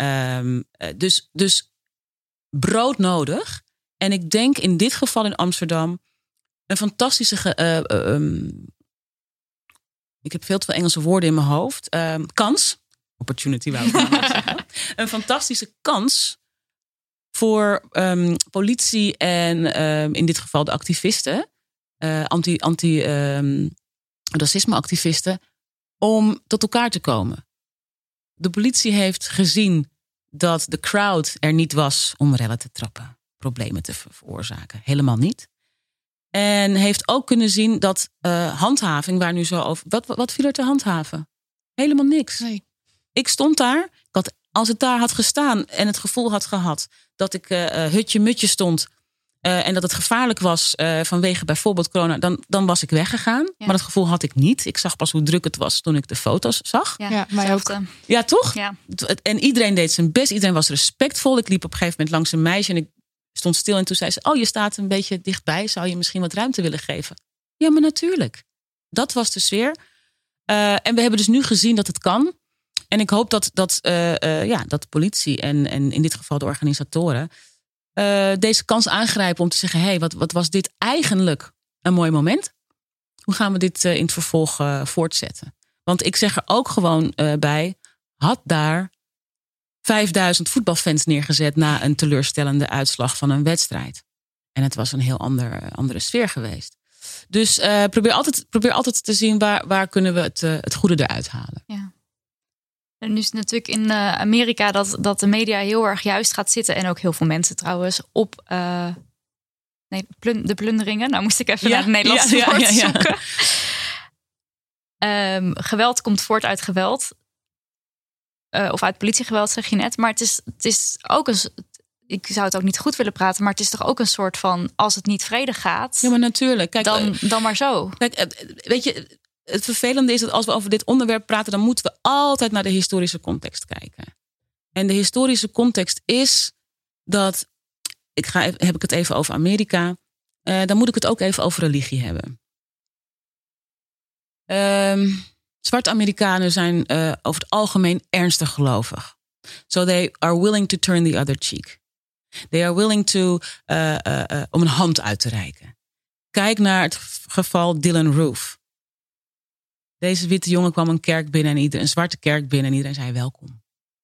Dus brood nodig. En ik denk in dit geval in Amsterdam een fantastische ik heb veel te veel Engelse woorden in mijn hoofd. Kans. Opportunity wou ik namelijk zeggen. Een fantastische kans voor politie en in dit geval de activisten. Anti-racisme-activisten. Om tot elkaar te komen. De politie heeft gezien dat de crowd er niet was om rellen te trappen. Problemen te veroorzaken. Helemaal niet. En heeft ook kunnen zien dat handhaving, waar nu zo over. Wat viel er te handhaven? Helemaal niks. Nee. Ik stond daar. Als ik daar had gestaan en het gevoel had gehad dat ik hutje-mutje stond. En dat het gevaarlijk was vanwege bijvoorbeeld corona. Dan was ik weggegaan. Ja. Maar dat gevoel had ik niet. Ik zag pas hoe druk het was toen ik de foto's zag. Ja, mij ook. Ja, toch? Ja. En iedereen deed zijn best. Iedereen was respectvol. Ik liep op een gegeven moment langs een meisje en ik stond stil en toen zei ze, oh, je staat een beetje dichtbij. Zou je misschien wat ruimte willen geven? Ja, maar natuurlijk. Dat was de sfeer. En we hebben dus nu gezien dat het kan. En ik hoop dat de politie en in dit geval de organisatoren deze kans aangrijpen om te zeggen, hey, wat was dit eigenlijk een mooi moment? Hoe gaan we dit in het vervolg voortzetten? Want ik zeg er ook gewoon bij, had daar 5000 voetbalfans neergezet na een teleurstellende uitslag van een wedstrijd. En het was een heel andere sfeer geweest. Dus probeer altijd te zien waar kunnen we het goede eruit halen. Ja. En nu is het natuurlijk in Amerika dat de media heel erg juist gaat zitten. En ook heel veel mensen trouwens op de plunderingen. Nou moest ik even naar het Nederlandse woord zoeken. Geweld komt voort uit geweld. Of uit politiegeweld, zeg je net. Maar het is ook ik zou het ook niet goed willen praten, maar het is toch ook een soort van, als het niet vrede gaat. Ja, maar natuurlijk. Kijk, dan maar zo. Kijk, weet je, het vervelende is dat als we over dit onderwerp praten, dan moeten we altijd naar de historische context kijken. En de historische context is dat, heb ik het even over Amerika, dan moet ik het ook even over religie hebben. Zwarte Amerikanen zijn over het algemeen ernstig gelovig. So they are willing to turn the other cheek. They are willing to om een hand uit te reiken. Kijk naar het geval Dylan Roof. Deze witte jongen kwam een kerk binnen een zwarte kerk binnen en iedereen zei welkom.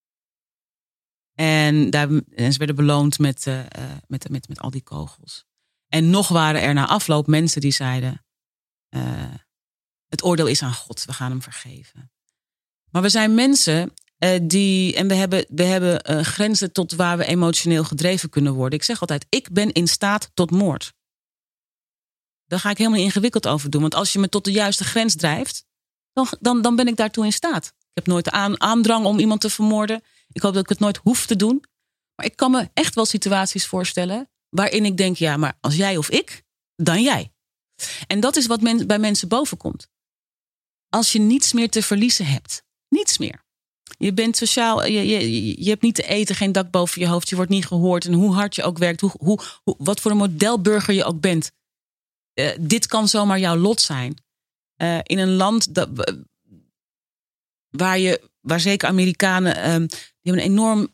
En ze werden beloond met al die kogels. En nog waren er na afloop mensen die zeiden, het oordeel is aan God, we gaan hem vergeven. Maar we zijn mensen we hebben grenzen tot waar we emotioneel gedreven kunnen worden. Ik zeg altijd, ik ben in staat tot moord. Daar ga ik helemaal niet ingewikkeld over doen. Want als je me tot de juiste grens drijft, dan ben ik daartoe in staat. Ik heb nooit de aandrang om iemand te vermoorden. Ik hoop dat ik het nooit hoef te doen. Maar ik kan me echt wel situaties voorstellen waarin ik denk, ja, maar als jij of ik, dan jij. En dat is wat bij mensen bovenkomt. Als je niets meer te verliezen hebt. Niets meer. Je bent sociaal, je hebt niet te eten, geen dak boven je hoofd. Je wordt niet gehoord. En hoe hard je ook werkt, wat voor een modelburger je ook bent. Dit kan zomaar jouw lot zijn. In een land waar zeker Amerikanen, die hebben een enorm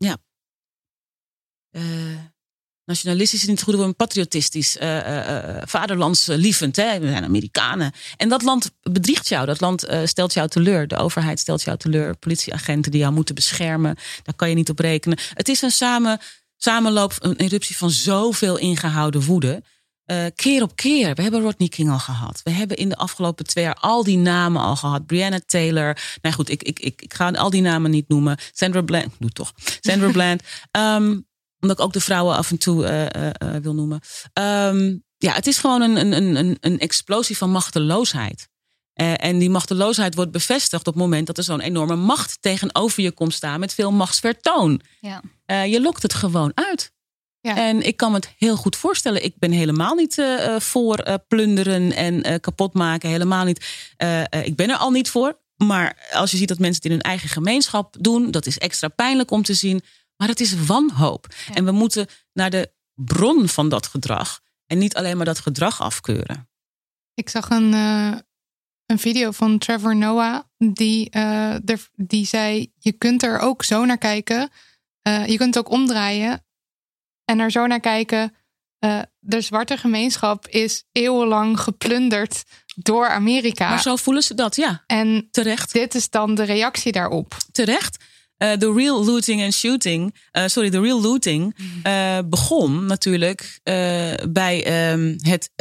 nationalistisch, niet goed, een patriotistisch, vaderlandslievend. We zijn Amerikanen. En dat land bedriegt jou. Dat land stelt jou teleur. De overheid stelt jou teleur. Politieagenten die jou moeten beschermen. Daar kan je niet op rekenen. Het is een samenloop, een eruptie van zoveel ingehouden woede. Keer op keer. We hebben Rodney King al gehad. We hebben in de afgelopen 2 jaar al die namen al gehad. Breonna Taylor. Nou goed, ik ga al die namen niet noemen. Sandra Bland. Doe toch. Sandra Bland. Omdat ik ook de vrouwen af en toe wil noemen. Het is gewoon een explosie van machteloosheid. En die machteloosheid wordt bevestigd op het moment dat er zo'n enorme macht tegenover je komt staan met veel machtsvertoon. Ja. Je lokt het gewoon uit. Ja. En ik kan me het heel goed voorstellen. Ik ben helemaal niet voor plunderen en kapot maken. Helemaal niet. Ik ben er al niet voor. Maar als je ziet dat mensen het in hun eigen gemeenschap doen, dat is extra pijnlijk om te zien. Maar het is wanhoop. Ja. En we moeten naar de bron van dat gedrag. En niet alleen maar dat gedrag afkeuren. Ik zag een video van Trevor Noah. Die zei, je kunt er ook zo naar kijken. Je kunt het ook omdraaien. En er zo naar kijken. De zwarte gemeenschap is eeuwenlang geplunderd door Amerika. Maar zo voelen ze dat, ja. En terecht. Dit is dan de reactie daarop. Terecht. De real looting and shooting. De real looting begon natuurlijk bij het.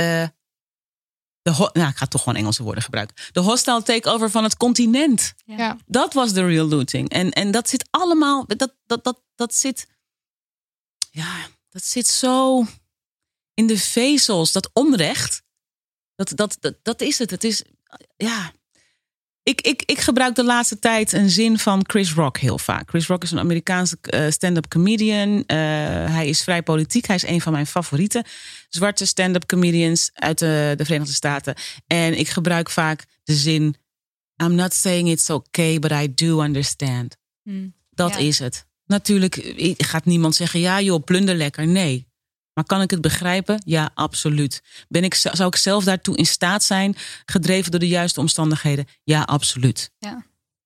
Ik ga toch gewoon Engelse woorden gebruiken. De hostile takeover van het continent. Ja. Dat was de real looting. En dat zit allemaal. Dat zit. Ja, dat zit zo in de vezels. Dat onrecht. Dat is het. Het is. Ja. Ik gebruik de laatste tijd een zin van Chris Rock heel vaak. Chris Rock is een Amerikaanse stand-up comedian. Hij is vrij politiek. Hij is een van mijn favoriete zwarte stand-up comedians uit de Verenigde Staten. En ik gebruik vaak de zin: I'm not saying it's okay, but I do understand. Dat is het. Natuurlijk gaat niemand zeggen, ja joh, plunder lekker. Nee. Maar kan ik het begrijpen? Ja, absoluut. Zou ik zelf daartoe in staat zijn, gedreven door de juiste omstandigheden? Ja, absoluut. Ja.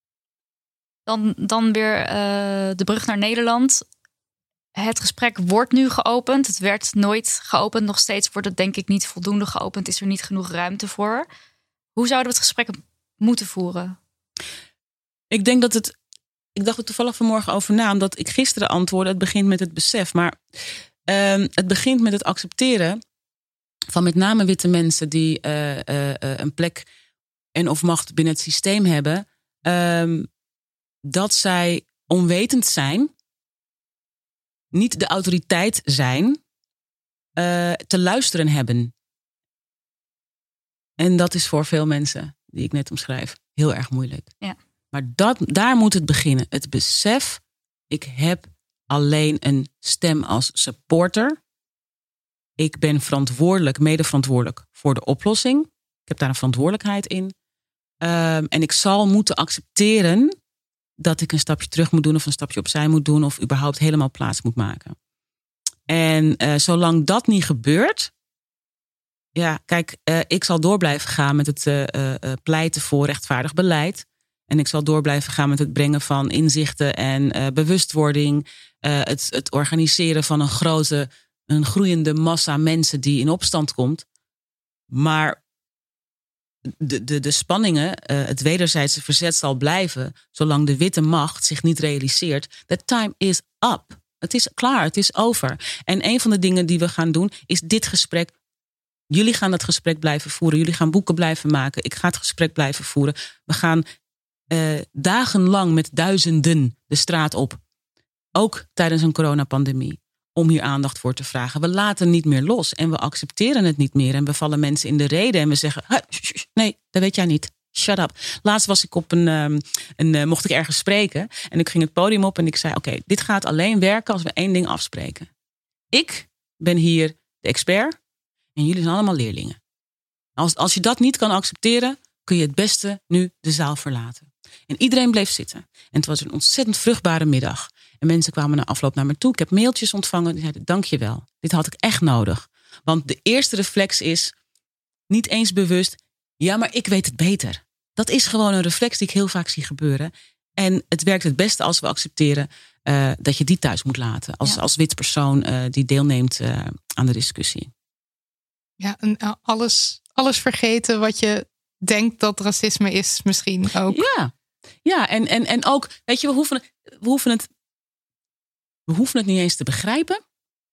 Dan weer de brug naar Nederland. Het gesprek wordt nu geopend. Het werd nooit geopend. Nog steeds wordt het denk ik niet voldoende geopend. Is er niet genoeg ruimte voor? Hoe zouden we het gesprek moeten voeren? Ik denk dat ik dacht er toevallig vanmorgen over na, omdat ik gisteren antwoordde, het begint met het besef. Maar het begint met het accepteren van met name witte mensen die een plek en of macht binnen het systeem hebben. dat zij onwetend zijn, niet de autoriteit zijn, te luisteren hebben. En dat is voor veel mensen, die ik net omschrijf, heel erg moeilijk. Ja. Maar daar moet het beginnen. Het besef, ik heb alleen een stem als supporter. Ik ben mede verantwoordelijk voor de oplossing. Ik heb daar een verantwoordelijkheid in. En ik zal moeten accepteren dat ik een stapje terug moet doen of een stapje opzij moet doen of überhaupt helemaal plaats moet maken. En zolang dat niet gebeurt, ja, kijk, ik zal door blijven gaan met het pleiten voor rechtvaardig beleid. En ik zal door blijven gaan met het brengen van inzichten en bewustwording. Het organiseren van een groeiende massa mensen die in opstand komt. Maar de spanningen, het wederzijdse verzet zal blijven zolang de witte macht zich niet realiseert. The time is up. Het is klaar, het is over. En een van de dingen die we gaan doen is dit gesprek. Jullie gaan dat gesprek blijven voeren. Jullie gaan boeken blijven maken. Ik ga het gesprek blijven voeren. We gaan dagenlang met duizenden de straat op. Ook tijdens een coronapandemie. Om hier aandacht voor te vragen. We laten niet meer los. En we accepteren het niet meer. En we vallen mensen in de reden. En we zeggen, nee, dat weet jij niet. Shut up. Laatst was ik op mocht ik ergens spreken. En ik ging het podium op en ik zei, oké, dit gaat alleen werken als we één ding afspreken. Ik ben hier de expert. En jullie zijn allemaal leerlingen. Als je dat niet kan accepteren, kun je het beste nu de zaal verlaten. En iedereen bleef zitten. En het was een ontzettend vruchtbare middag. En mensen kwamen na afloop naar me toe. Ik heb mailtjes ontvangen. Die zeiden, dank je wel. Dit had ik echt nodig. Want de eerste reflex is niet eens bewust. Ja, maar ik weet het beter. Dat is gewoon een reflex die ik heel vaak zie gebeuren. En het werkt het beste als we accepteren dat je die thuis moet laten. Als wit persoon die deelneemt aan de discussie. Ja, en alles vergeten wat je denkt dat racisme is misschien ook. Ja, en ook, weet je, we hoeven het niet eens te begrijpen.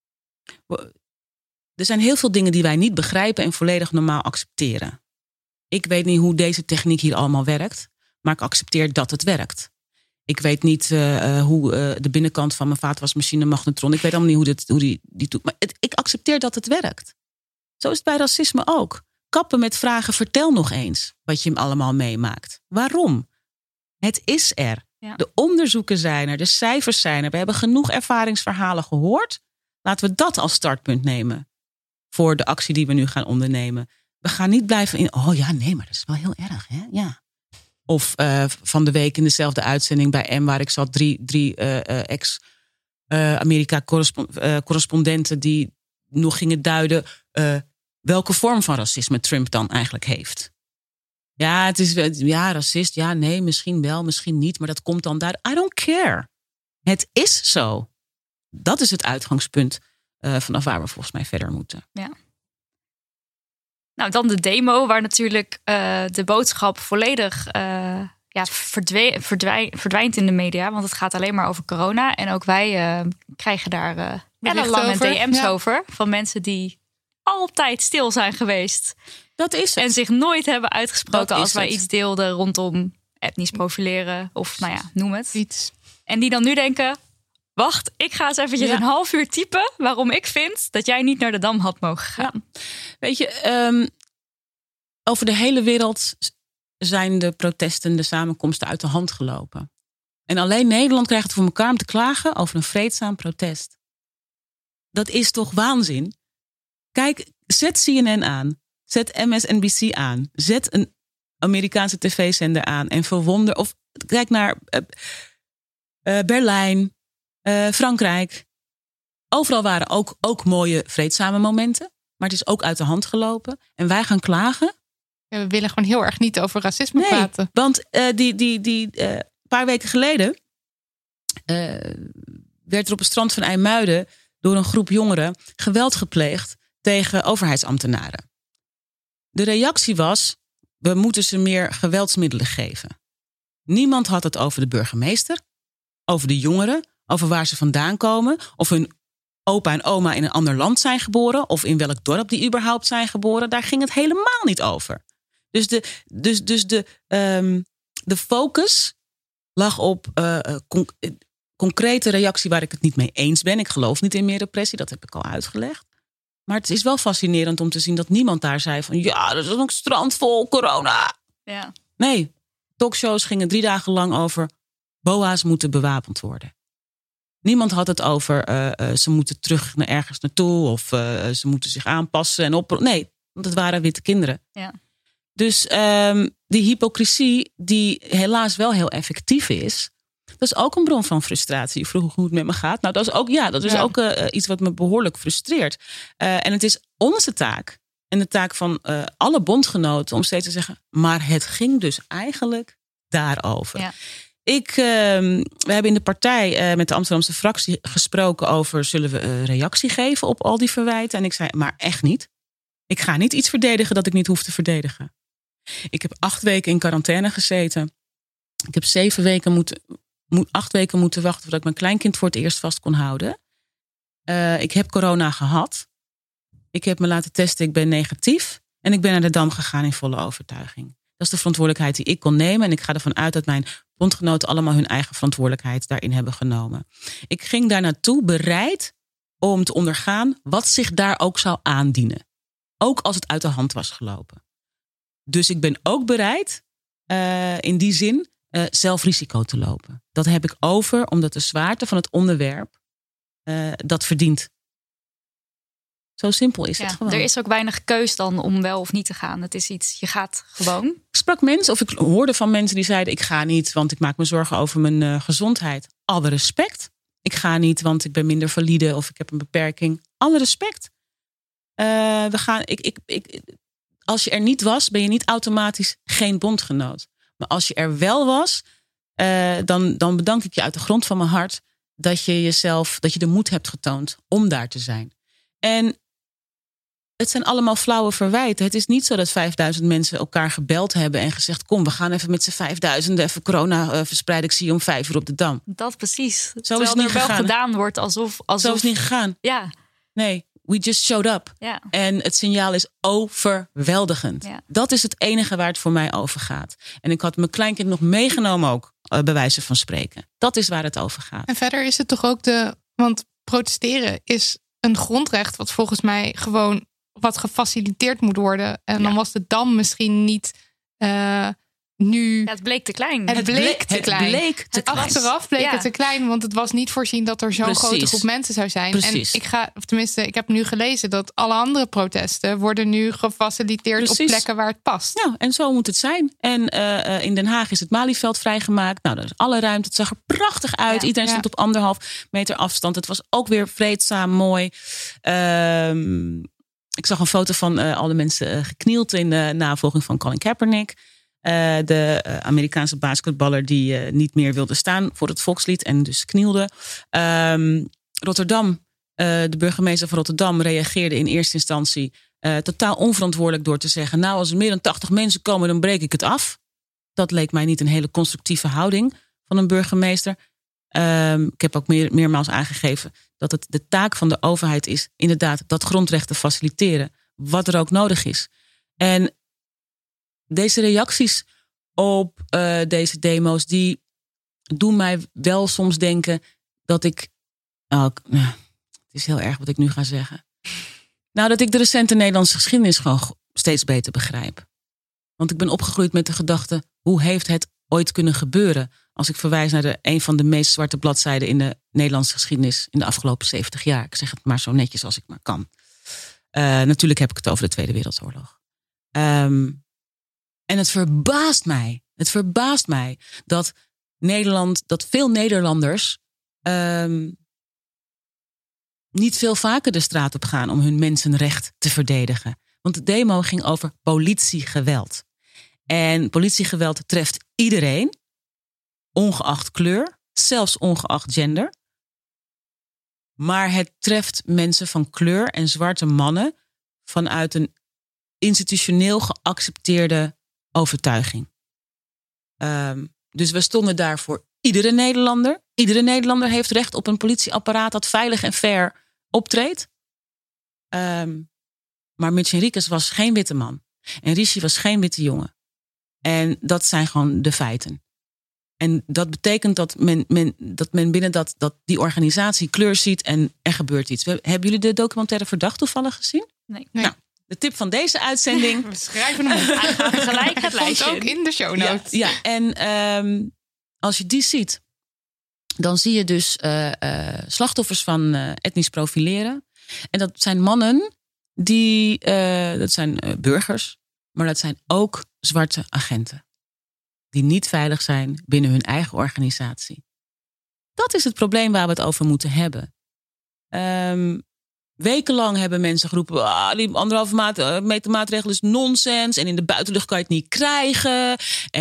Er zijn heel veel dingen die wij niet begrijpen en volledig normaal accepteren. Ik weet niet hoe deze techniek hier allemaal werkt, maar ik accepteer dat het werkt. Ik weet niet hoe de binnenkant van mijn vaatwasmachine magnetron. Ik weet allemaal niet hoe die doet. Maar ik accepteer dat het werkt. Zo is het bij racisme ook. Kappen met vragen, vertel nog eens wat je allemaal meemaakt. Waarom? Het is er. Ja. De onderzoeken zijn er, de cijfers zijn er. We hebben genoeg ervaringsverhalen gehoord. Laten we dat als startpunt nemen voor de actie die we nu gaan ondernemen. We gaan niet blijven in, oh ja, nee, maar dat is wel heel erg, hè? Ja. Of van de week in dezelfde uitzending bij M, waar ik zat, drie ex-Amerika-correspondenten die nog gingen duiden welke vorm van racisme Trump dan eigenlijk heeft. Ja, het is racist. Ja, nee, misschien wel, misschien niet. Maar dat komt dan daar. I don't care. Het is zo. Dat is het uitgangspunt vanaf waar we volgens mij verder moeten. Ja. Nou, dan de demo, waar natuurlijk de boodschap volledig verdwijnt in de media. Want het gaat alleen maar over corona. En ook wij krijgen daar lange DM's over. Van mensen die altijd stil zijn geweest. Dat is het. En zich nooit hebben uitgesproken als wij iets deelden rondom etnisch profileren. Of noem het. Iets. En die dan nu denken, wacht, ik ga eens eventjes een half uur typen waarom ik vind dat jij niet naar de Dam had mogen gaan. Ja. Weet je, over de hele wereld zijn de protesten, de samenkomsten uit de hand gelopen. En alleen Nederland krijgt het voor elkaar om te klagen over een vreedzaam protest. Dat is toch waanzin? Kijk, zet CNN aan. Zet MSNBC aan. Zet een Amerikaanse tv-zender aan. En verwonder. Of kijk naar Berlijn, Frankrijk. Overal waren ook mooie vreedzame momenten. Maar het is ook uit de hand gelopen. En wij gaan klagen. Ja, we willen gewoon heel erg niet over racisme praten. Want die paar weken geleden werd er op het strand van IJmuiden door een groep jongeren geweld gepleegd tegen overheidsambtenaren. De reactie was, we moeten ze meer geweldsmiddelen geven. Niemand had het over de burgemeester, over de jongeren, over waar ze vandaan komen, of hun opa en oma in een ander land zijn geboren, of in welk dorp die überhaupt zijn geboren. Daar ging het helemaal niet over. Dus de focus lag op concrete reactie waar ik het niet mee eens ben. Ik geloof niet in meer repressie, dat heb ik al uitgelegd. Maar het is wel fascinerend om te zien dat niemand daar zei van... ja, dat is een strand vol corona. Ja. Nee, talkshows gingen 3 dagen lang over... boa's moeten bewapend worden. Niemand had het over ze moeten terug naar ergens naartoe... of ze moeten zich aanpassen en op. Nee, want het waren witte kinderen. Ja. Dus die hypocrisie die helaas wel heel effectief is... dat is ook een bron van frustratie. Je vroeg hoe het met me gaat. Nou, dat is ook iets wat me behoorlijk frustreert. En het is onze taak en de taak van alle bondgenoten... om steeds te zeggen, maar het ging dus eigenlijk daarover. Ja. We hebben in de partij met de Amsterdamse fractie gesproken over... zullen we reactie geven op al die verwijten? En ik zei, maar echt niet. Ik ga niet iets verdedigen dat ik niet hoef te verdedigen. Ik heb 8 weken in quarantaine gezeten. Ik heb 8 weken moeten wachten voordat ik mijn kleinkind voor het eerst vast kon houden. Ik heb corona gehad. Ik heb me laten testen, ik ben negatief. En ik ben naar de Dam gegaan in volle overtuiging. Dat is de verantwoordelijkheid die ik kon nemen. En ik ga ervan uit dat mijn bondgenoten allemaal hun eigen verantwoordelijkheid daarin hebben genomen. Ik ging daar naartoe bereid om te ondergaan wat zich daar ook zou aandienen. Ook als het uit de hand was gelopen. Dus ik ben ook bereid in die zin zelf risico te lopen. Dat heb ik over omdat de zwaarte van het onderwerp dat verdient. Zo simpel is het gewoon. Er is ook weinig keus dan om wel of niet te gaan. Het is iets, je gaat gewoon. Ik sprak mensen of ik hoorde van mensen die zeiden... ik ga niet, want ik maak me zorgen over mijn gezondheid. Alle respect. Ik ga niet, want ik ben minder valide of ik heb een beperking. Alle respect. Als je er niet was, ben je niet automatisch geen bondgenoot. Maar als je er wel was, dan bedank ik je uit de grond van mijn hart... dat je de moed hebt getoond om daar te zijn. En het zijn allemaal flauwe verwijten. Het is niet zo dat 5000 mensen elkaar gebeld hebben en gezegd... kom, we gaan even met z'n 5000 even corona verspreiden. Ik zie je om 5 uur op de Dam. Dat precies. Zo is het niet er wel gegaan. gedaan wordt alsof... Zo is het niet gegaan. Ja. Nee, we just showed up. Ja. En het signaal is overweldigend. Ja. Dat is het enige waar het voor mij over gaat. En ik had mijn kleinkind nog meegenomen ook, bij wijze van spreken. Dat is waar het over gaat. En verder is het toch ook want protesteren is een grondrecht... wat volgens mij gewoon wat gefaciliteerd moet worden. En dan was de Dam misschien niet nu... Ja, het bleek te klein. Het bleek te klein. Achteraf bleek het te klein, want het was niet voorzien dat er zo'n grote groep mensen zou zijn. Precies. En ik heb nu gelezen dat alle andere protesten worden nu gefaciliteerd op plekken waar het past. Nou, en zo moet het zijn. En in Den Haag is het Malieveld vrijgemaakt. Nou, dat is alle ruimte. Het zag er prachtig uit. Iedereen stond op 1,5 meter afstand. Het was ook weer vreedzaam, mooi. Ik zag een foto van alle mensen geknield in de navolging van Colin Kaepernick. De Amerikaanse basketballer die niet meer wilde staan voor het volkslied en dus knielde. Rotterdam, de burgemeester van Rotterdam reageerde in eerste instantie totaal onverantwoordelijk door te zeggen... nou, als er meer dan 80 mensen komen, dan breek ik het af. Dat leek mij niet een hele constructieve houding van een burgemeester. Ik heb ook meermaals aangegeven dat het de taak van de overheid is... inderdaad dat grondrecht te faciliteren, wat er ook nodig is. En deze reacties op deze demo's... die doen mij wel soms denken dat ik... het is heel erg wat ik nu ga zeggen. Nou, dat ik de recente Nederlandse geschiedenis gewoon steeds beter begrijp. Want ik ben opgegroeid met de gedachte... hoe heeft het ooit kunnen gebeuren? Als ik verwijs naar een van de meest zwarte bladzijden... in de Nederlandse geschiedenis in de afgelopen 70 jaar. Ik zeg het maar zo netjes als ik maar kan. Natuurlijk heb ik het over de Tweede Wereldoorlog. En het verbaast mij dat veel Nederlanders niet veel vaker de straat op gaan om hun mensenrecht te verdedigen. Want de demo ging over politiegeweld. En politiegeweld treft iedereen, ongeacht kleur, zelfs ongeacht gender. Maar het treft mensen van kleur en zwarte mannen vanuit een institutioneel geaccepteerde overtuiging. Dus we stonden daar voor iedere Nederlander. Iedere Nederlander heeft recht op een politieapparaat dat veilig en fair optreedt. Maar Mitch Henriques was geen witte man. En Rishi was geen witte jongen. En dat zijn gewoon de feiten. En dat betekent dat men binnen die organisatie kleur ziet en er gebeurt iets. Hebben jullie de documentaire Verdacht toevallig gezien? Nee. Nou, de tip van deze uitzending. We schrijven hem op. Hij gaat gelijk het lijstje Komt ook in de show notes. Ja, en als je die ziet, dan zie je dus slachtoffers van etnisch profileren. En dat zijn mannen dat zijn burgers, maar dat zijn ook zwarte agenten. Die niet veilig zijn binnen hun eigen organisatie. Dat is het probleem waar we het over moeten hebben. Wekenlang hebben mensen geroepen, die 1,5 meter maatregel is nonsens. En in de buitenlucht kan je het niet krijgen.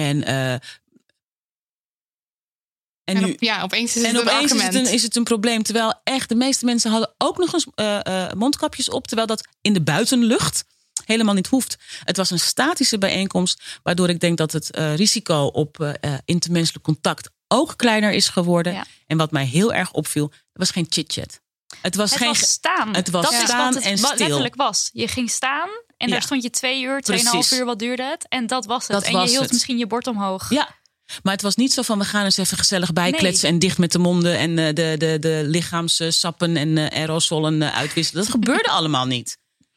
Opeens is het een probleem. Terwijl echt de meeste mensen hadden ook nog eens mondkapjes op. Terwijl dat in de buitenlucht helemaal niet hoeft. Het was een statische bijeenkomst. Waardoor ik denk dat het risico op intermenselijk contact ook kleiner is geworden. Ja. En wat mij heel erg opviel, er was geen chit-chat. Het was staan. Het was dat staan is en wat het stil. letterlijk was. Je ging staan en daar stond je 2 uur, 2,5 uur, wat duurde het? En dat was het. En je hield misschien je bord omhoog. Ja, maar het was niet zo van we gaan eens even gezellig bijkletsen en dicht met de monden en de lichaamssappen en aerosolen uitwisselen. Dat gebeurde allemaal niet.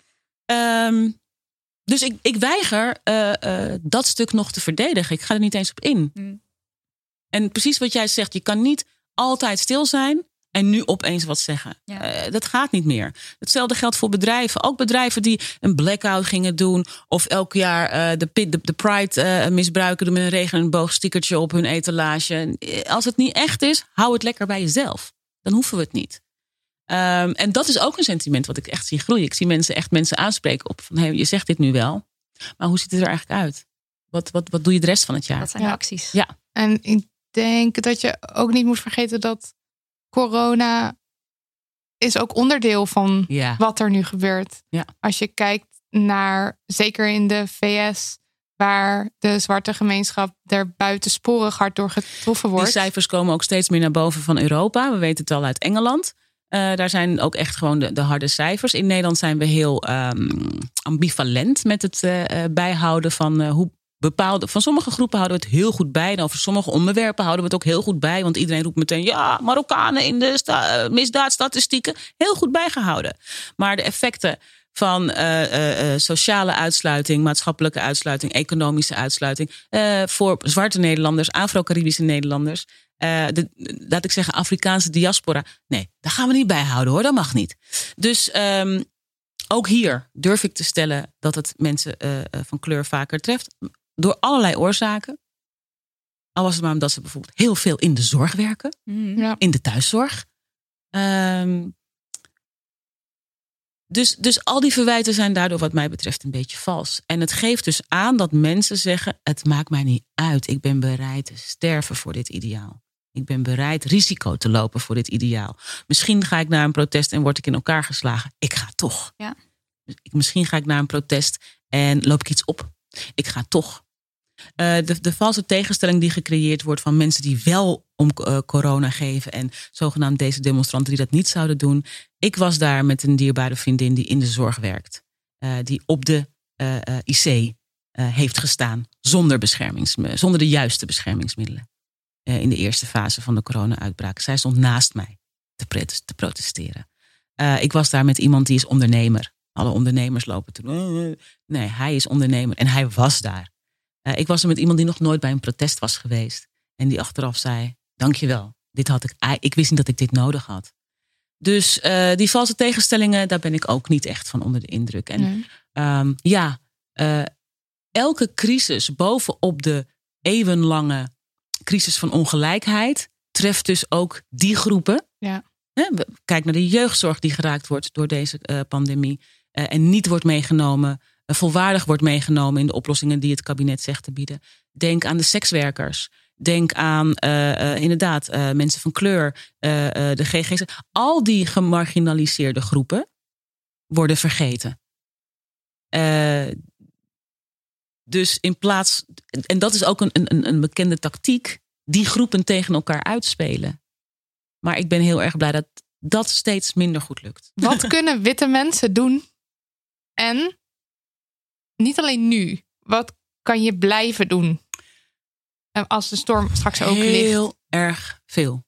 Dus ik weiger dat stuk nog te verdedigen. Ik ga er niet eens op in. En precies wat jij zegt, je kan niet altijd stil zijn en nu opeens wat zeggen. Ja. Dat gaat niet meer. Hetzelfde geldt voor bedrijven. Ook bedrijven die een blackout gingen doen of elk jaar de Pride misbruiken door met een regenboogstickertje op hun etalage. Als het niet echt is, hou het lekker bij jezelf. Dan hoeven we het niet. En dat is ook een sentiment wat ik echt zie groeien. Ik zie mensen aanspreken op van hey, je zegt dit nu wel, maar hoe ziet het er eigenlijk uit? Wat doe je de rest van het jaar? Dat zijn de acties. Ja. En ik denk dat je ook niet moet vergeten dat corona is ook onderdeel van wat er nu gebeurt. Ja. Als je kijkt naar, zeker in de VS, waar de zwarte gemeenschap er buitensporig hard door getroffen wordt. Die cijfers komen ook steeds meer naar boven van Europa. We weten het al uit Engeland. Daar zijn ook echt gewoon de harde cijfers. In Nederland zijn we heel ambivalent met het bijhouden van hoe bepaalde. Van sommige groepen houden we het heel goed bij. En over sommige onderwerpen houden we het ook heel goed bij. Want iedereen roept meteen, ja, Marokkanen in de misdaadstatistieken. Heel goed bijgehouden. Maar de effecten van sociale uitsluiting, maatschappelijke uitsluiting, economische uitsluiting. Voor zwarte Nederlanders, Afro-Caribische Nederlanders. Laat ik zeggen, Afrikaanse diaspora. Nee, daar gaan we niet bijhouden hoor, dat mag niet. Dus ook hier durf ik te stellen dat het mensen van kleur vaker treft. Door allerlei oorzaken. Al was het maar omdat ze bijvoorbeeld heel veel in de zorg werken. In de thuiszorg. Dus al die verwijten zijn daardoor wat mij betreft een beetje vals. En het geeft dus aan dat mensen zeggen, het maakt mij niet uit. Ik ben bereid te sterven voor dit ideaal. Ik ben bereid risico te lopen voor dit ideaal. Misschien ga ik naar een protest en word ik in elkaar geslagen. Ik ga toch. Ja. Misschien ga ik naar een protest en loop ik iets op. Ik ga toch. De valse tegenstelling die gecreëerd wordt van mensen die wel om corona geven en zogenaamd deze demonstranten die dat niet zouden doen. Ik was daar met een dierbare vriendin die in de zorg werkt. Die op de IC heeft gestaan zonder de juiste beschermingsmiddelen. In de eerste fase van de corona-uitbraak. Zij stond naast mij te protesteren. Ik was daar met iemand die is ondernemer. Alle ondernemers lopen toen. Nee, hij is ondernemer en hij was daar. Ik was er met iemand die nog nooit bij een protest was geweest. En die achteraf zei, dankjewel. Ik wist niet dat ik dit nodig had. Dus die valse tegenstellingen, daar ben ik ook niet echt van onder de indruk. En elke crisis bovenop de eeuwenlange crisis van ongelijkheid treft dus ook die groepen. Ja. Kijk naar de jeugdzorg die geraakt wordt door deze pandemie. En niet wordt meegenomen, volwaardig wordt meegenomen in de oplossingen die het kabinet zegt te bieden. Denk aan de sekswerkers. Denk aan inderdaad mensen van kleur, de GG's. Al die gemarginaliseerde groepen worden vergeten. Dus in plaats, en dat is ook een bekende tactiek, die groepen tegen elkaar uitspelen. Maar ik ben heel erg blij dat dat steeds minder goed lukt. Wat kunnen witte mensen doen? En niet alleen nu. Wat kan je blijven doen? Als de storm straks ook ligt. Heel erg veel.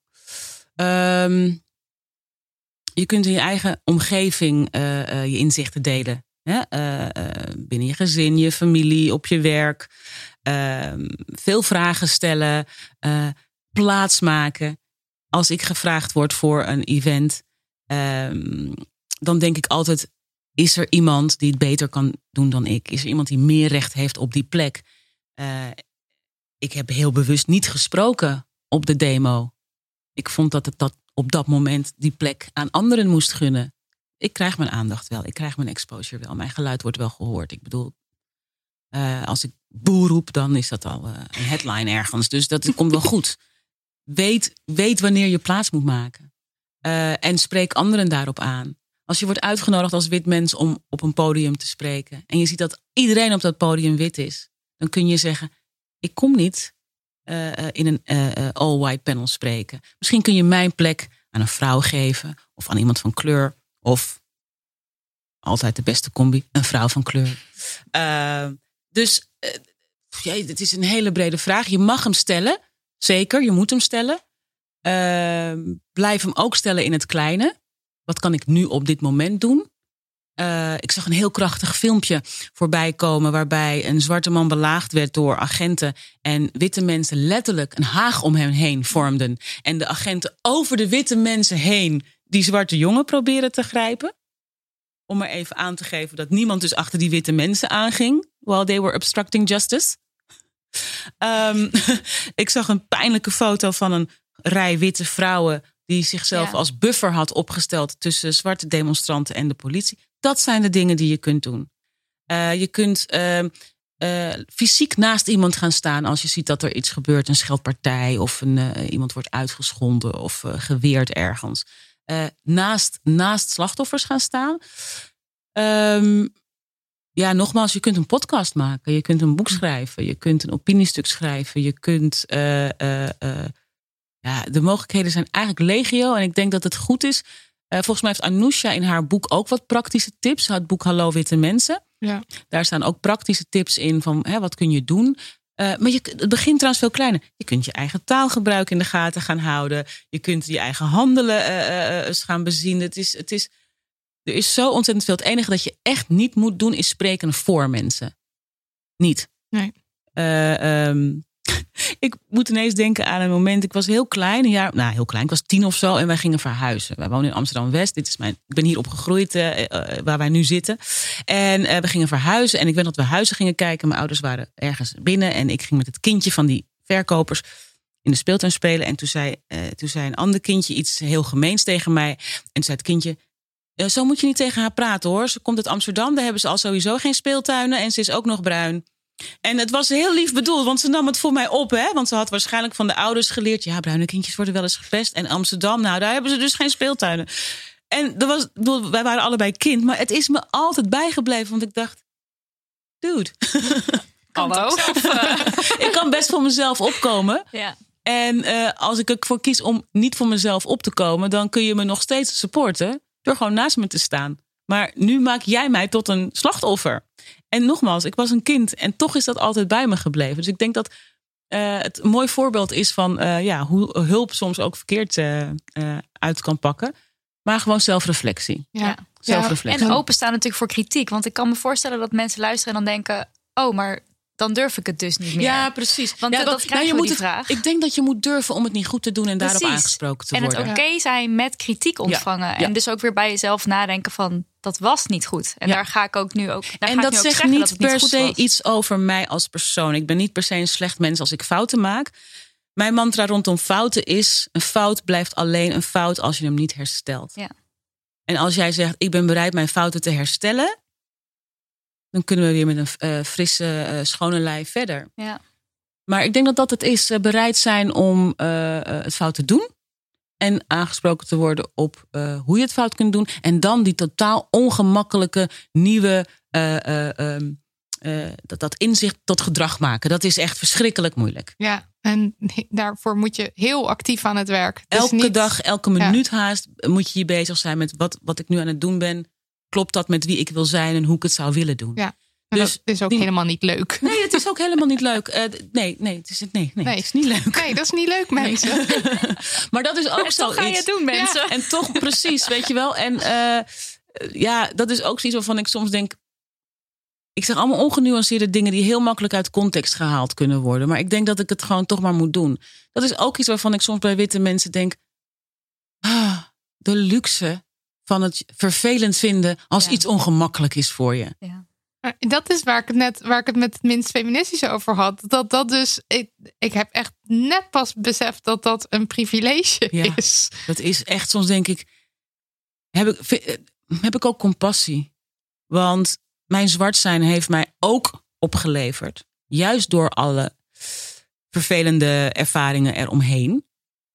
Je kunt in je eigen omgeving je inzichten delen. Hè? Binnen je gezin, je familie, op je werk. Veel vragen stellen. Plaatsmaken. Als ik gevraagd word voor een event, dan denk ik altijd, is er iemand die het beter kan doen dan ik? Is er iemand die meer recht heeft op die plek? Ik heb heel bewust niet gesproken op de demo. Ik vond dat ik dat op dat moment die plek aan anderen moest gunnen. Ik krijg mijn aandacht wel. Ik krijg mijn exposure wel. Mijn geluid wordt wel gehoord. Ik bedoel, als ik boer roep, dan is dat al een headline ergens. Dus dat komt wel goed. Weet wanneer je plaats moet maken. En spreek anderen daarop aan. Als je wordt uitgenodigd als wit mens om op een podium te spreken, en je ziet dat iedereen op dat podium wit is, dan kun je zeggen, ik kom niet in een all-white panel spreken. Misschien kun je mijn plek aan een vrouw geven, of aan iemand van kleur, of altijd de beste combi, een vrouw van kleur. Dus het is een hele brede vraag. Je mag hem stellen, zeker, je moet hem stellen. Blijf hem ook stellen in het kleine. Wat kan ik nu op dit moment doen? Ik zag een heel krachtig filmpje voorbij komen, waarbij een zwarte man belaagd werd door agenten en witte mensen letterlijk een haag om hem heen vormden. En de agenten over de witte mensen heen die zwarte jongen proberen te grijpen. Om maar even aan te geven dat niemand dus achter die witte mensen aanging while they were obstructing justice. Ik zag een pijnlijke foto van een rij witte vrouwen die zichzelf als buffer had opgesteld tussen zwarte demonstranten en de politie. Dat zijn de dingen die je kunt doen. Je kunt fysiek naast iemand gaan staan als je ziet dat er iets gebeurt. Een scheldpartij of iemand wordt uitgeschonden of geweerd ergens. Naast slachtoffers gaan staan. Nogmaals, je kunt een podcast maken. Je kunt een boek schrijven. Je kunt een opiniestuk schrijven. Je kunt... de mogelijkheden zijn eigenlijk legio. En ik denk dat het goed is. Volgens mij heeft Anousha in haar boek ook wat praktische tips. Het boek Hallo Witte Mensen. Ja. Daar staan ook praktische tips in van wat kun je doen. Maar het begint trouwens veel kleiner. Je kunt je eigen taalgebruik in de gaten gaan houden. Je kunt je eigen handelen eens gaan bezien. Er is zo ontzettend veel. Het enige dat je echt niet moet doen is spreken voor mensen. Niet. Nee. Ik moet ineens denken aan een moment. Ik was heel klein, heel klein. Ik was 10 of zo en wij gingen verhuizen. Wij wonen in Amsterdam-West. Ik ben hier opgegroeid waar wij nu zitten. En we gingen verhuizen. En ik weet dat we huizen gingen kijken. Mijn ouders waren ergens binnen. En ik ging met het kindje van die verkopers in de speeltuin spelen. En toen zei een ander kindje iets heel gemeens tegen mij. En toen zei het kindje, zo moet je niet tegen haar praten hoor. Ze komt uit Amsterdam, daar hebben ze al sowieso geen speeltuinen. En ze is ook nog bruin. En het was heel lief bedoeld, want ze nam het voor mij op. Hè? Want ze had waarschijnlijk van de ouders geleerd, ja, bruine kindjes worden wel eens gepest. En Amsterdam, nou, daar hebben ze dus geen speeltuinen. En wij waren allebei kind, maar het is me altijd bijgebleven. Want ik dacht, dude. Hallo? Ik kan best voor mezelf opkomen. Ja. En als ik ervoor kies om niet voor mezelf op te komen, dan kun je me nog steeds supporten door gewoon naast me te staan. Maar nu maak jij mij tot een slachtoffer. En nogmaals, ik was een kind en toch is dat altijd bij me gebleven. Dus ik denk dat het een mooi voorbeeld is van hoe hulp soms ook verkeerd uit kan pakken. Maar gewoon zelfreflectie. Ja. Zelfreflectie. En openstaan natuurlijk voor kritiek. Want ik kan me voorstellen dat mensen luisteren en dan denken, oh, maar dan durf ik het dus niet meer. Ja, precies. Want dat krijgen we die vraag. Ik denk dat je moet durven om het niet goed te doen en daarop aangesproken te worden. En het oké zijn met kritiek ontvangen. Ja. En dus ook weer bij jezelf nadenken van, dat was niet goed. En daar ga ik ook nu ook en dat zegt niet per se iets over mij als persoon. Ik ben niet per se een slecht mens als ik fouten maak. Mijn mantra rondom fouten is, een fout blijft alleen een fout als je hem niet herstelt. Ja. En als jij zegt, ik ben bereid mijn fouten te herstellen, dan kunnen we weer met een frisse, schone lei verder. Ja. Maar ik denk dat het is, bereid zijn om het fout te doen. En aangesproken te worden op hoe je het fout kunt doen. En dan die totaal ongemakkelijke nieuwe dat inzicht tot gedrag maken. Dat is echt verschrikkelijk moeilijk. Ja, en daarvoor moet je heel actief aan het werk. Dus elke dag, elke minuut haast moet je bezig zijn met wat ik nu aan het doen ben. Klopt dat met wie ik wil zijn en hoe ik het zou willen doen? Ja. Dus dat is ook helemaal niet leuk. Nee, het is ook helemaal niet leuk. Het is niet leuk. Nee, dat is niet leuk, mensen. Maar dat is ook zo. Toch ga je het doen, mensen. Ja, en toch precies, weet je wel. En dat is ook zoiets waarvan ik soms denk... Ik zeg allemaal ongenuanceerde dingen die heel makkelijk uit context gehaald kunnen worden. Maar ik denk dat ik het gewoon toch maar moet doen. Dat is ook iets waarvan ik soms bij witte mensen denk... de luxe van het vervelend vinden als iets ongemakkelijk is voor je. Ja. Dat is waar ik het met het minst feministisch over had. Dat dus, ik heb echt net pas beseft dat een privilege is. Dat is echt, soms denk ik, heb ik ook compassie. Want mijn zwart zijn heeft mij ook opgeleverd. Juist door alle vervelende ervaringen eromheen.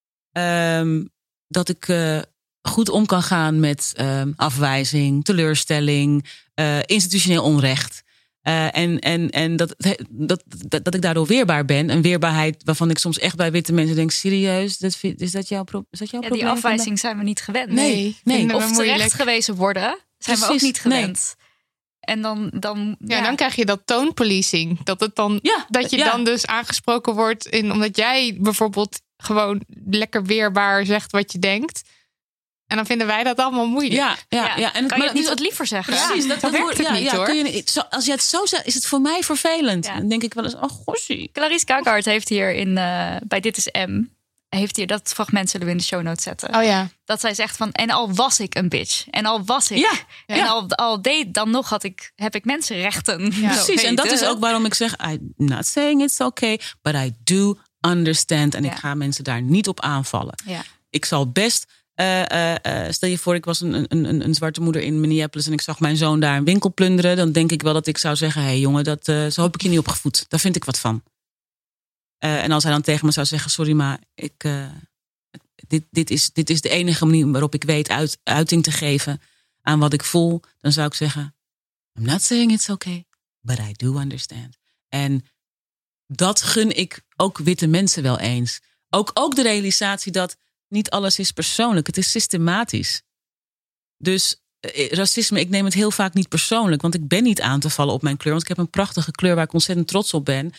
Dat ik goed om kan gaan met afwijzing, teleurstelling, institutioneel onrecht. En dat ik daardoor weerbaar ben. Een weerbaarheid waarvan ik soms echt bij witte mensen denk... serieus, is dat jouw probleem? Die afwijzing zijn we niet gewend. Nee. Of terecht gewezen worden, zijn we ook niet gewend. Nee. En dan krijg je dat toonpolicing. Dat het dan dat je dan dus aangesproken wordt omdat jij bijvoorbeeld gewoon lekker weerbaar zegt wat je denkt. En dan vinden wij dat allemaal moeilijk. Ja. En kan je het niet wat liever zeggen? Precies, dat werkt het niet, hoor. Als je het zo zegt, is het voor mij vervelend. Ja. Dan denk ik wel eens, gossie. Clarice Kakart heeft hier bij Dit is M... heeft hier dat fragment zullen we in de show notes zetten. Oh ja. Dat zij zegt van, en al was ik een bitch. En al was ik. En al deed, dan nog heb ik mensenrechten. Ja. Precies, en dat is ook waarom ik zeg... I'm not saying it's okay, but I do understand. En ik ga mensen daar niet op aanvallen. Ja. Ik zal best... stel je voor, ik was een zwarte moeder in Minneapolis... en ik zag mijn zoon daar een winkel plunderen... dan denk ik wel dat ik zou zeggen... hey jongen, zo heb ik je niet opgevoed. Daar vind ik wat van. En als hij dan tegen me zou zeggen... sorry, maar dit is de enige manier waarop ik weet... uiting te geven aan wat ik voel... dan zou ik zeggen... I'm not saying it's okay, but I do understand. En dat gun ik ook witte mensen wel eens. Ook de realisatie dat... niet alles is persoonlijk, het is systematisch. Dus racisme, ik neem het heel vaak niet persoonlijk... want ik ben niet aan te vallen op mijn kleur... want ik heb een prachtige kleur waar ik ontzettend trots op ben.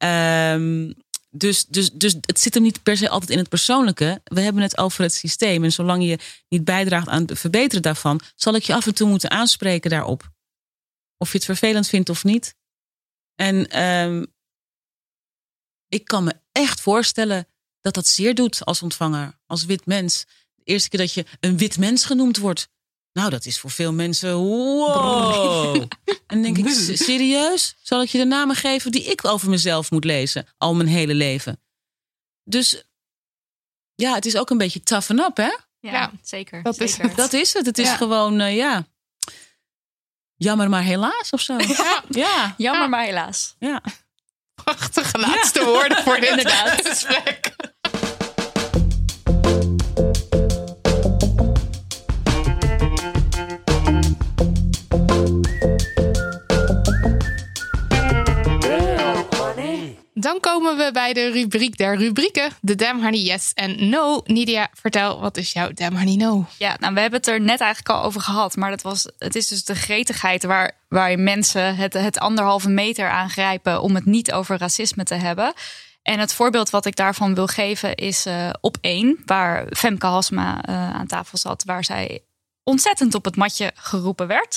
Dus het zit hem niet per se altijd in het persoonlijke. We hebben het over het systeem. En zolang je niet bijdraagt aan het verbeteren daarvan... zal ik je af en toe moeten aanspreken daarop. Of je het vervelend vindt of niet. En ik kan me echt voorstellen... dat zeer doet als ontvanger, als wit mens. De eerste keer dat je een wit mens genoemd wordt. Nou, dat is voor veel mensen... wow. En dan denk ik, serieus? Zal ik je de namen geven die ik over mezelf moet lezen? Al mijn hele leven. Dus ja, het is ook een beetje toughen up, hè? Ja, zeker. Dat is het. Het is gewoon, jammer maar helaas of zo. Ja. Jammer maar helaas. Ja. Prachtige laatste woorden voor dit inderdaad gesprek. Dan komen we bij de rubriek der rubrieken. De Damn Honey Yes en No. Nidia, vertel, wat is jouw Damn Honey No? Ja, nou, we hebben het er net eigenlijk al over gehad. Maar het is dus de gretigheid waar mensen het 1,5 meter aangrijpen... om het niet over racisme te hebben. En het voorbeeld wat ik daarvan wil geven is op 1... waar Femke Halsema aan tafel zat... waar zij ontzettend op het matje geroepen werd...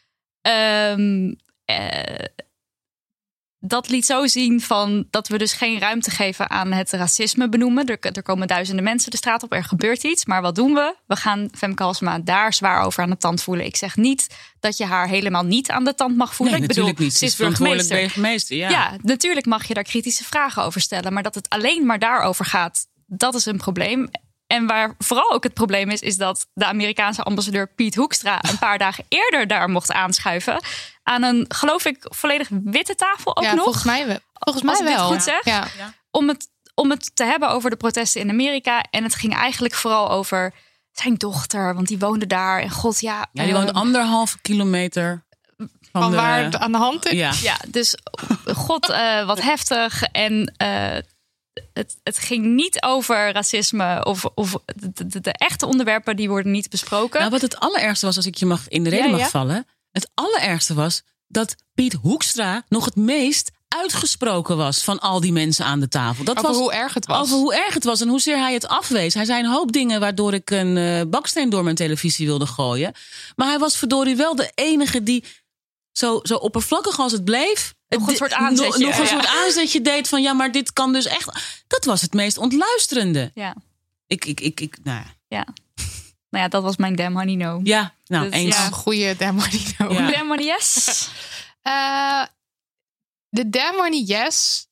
Dat liet zo zien van dat we dus geen ruimte geven aan het racisme benoemen. Er komen duizenden mensen de straat op, er gebeurt iets. Maar wat doen we? We gaan Femke Halsema daar zwaar over aan de tand voelen. Ik zeg niet dat je haar helemaal niet aan de tand mag voelen. Nee, natuurlijk niet. Ze is burgemeester. Ja, natuurlijk mag je daar kritische vragen over stellen. Maar dat het alleen maar daarover gaat, dat is een probleem. En waar vooral ook het probleem is dat de Amerikaanse ambassadeur Piet Hoekstra een paar dagen eerder daar mocht aanschuiven. Aan een, geloof ik, volledig witte tafel ook nog. Volgens mij wel. Als ik dit goed zeg. Ja. Om het te hebben over de protesten in Amerika. En het ging eigenlijk vooral over zijn dochter, want die woonde daar. En god, ja. Ja, die woont 1,5 kilometer van waar het aan de hand is. Ja, dus god, wat heftig. En het ging niet over racisme of de echte onderwerpen die worden niet besproken. Nou, wat het allerergste was, als ik je in de reden mag vallen. Het allerergste was dat Piet Hoekstra nog het meest uitgesproken was van al die mensen aan de tafel. Over hoe erg het was. Over hoe erg het was en hoezeer hij het afwees. Hij zei een hoop dingen waardoor ik een baksteen door mijn televisie wilde gooien. Maar hij was verdorie wel de enige die zo oppervlakkig als het bleef... Nog een soort aanzetje. Nog een soort aanzetje deed van ja, maar dit kan dus echt... Dat was het meest ontluisterende. Ja. Ja. Nou ja, dat was mijn Damn Honey No. Ja, nou Dus, eens. Ja, een goede Damn Honey No. Ja. Damn Honey Yes. De Damn Honey Yes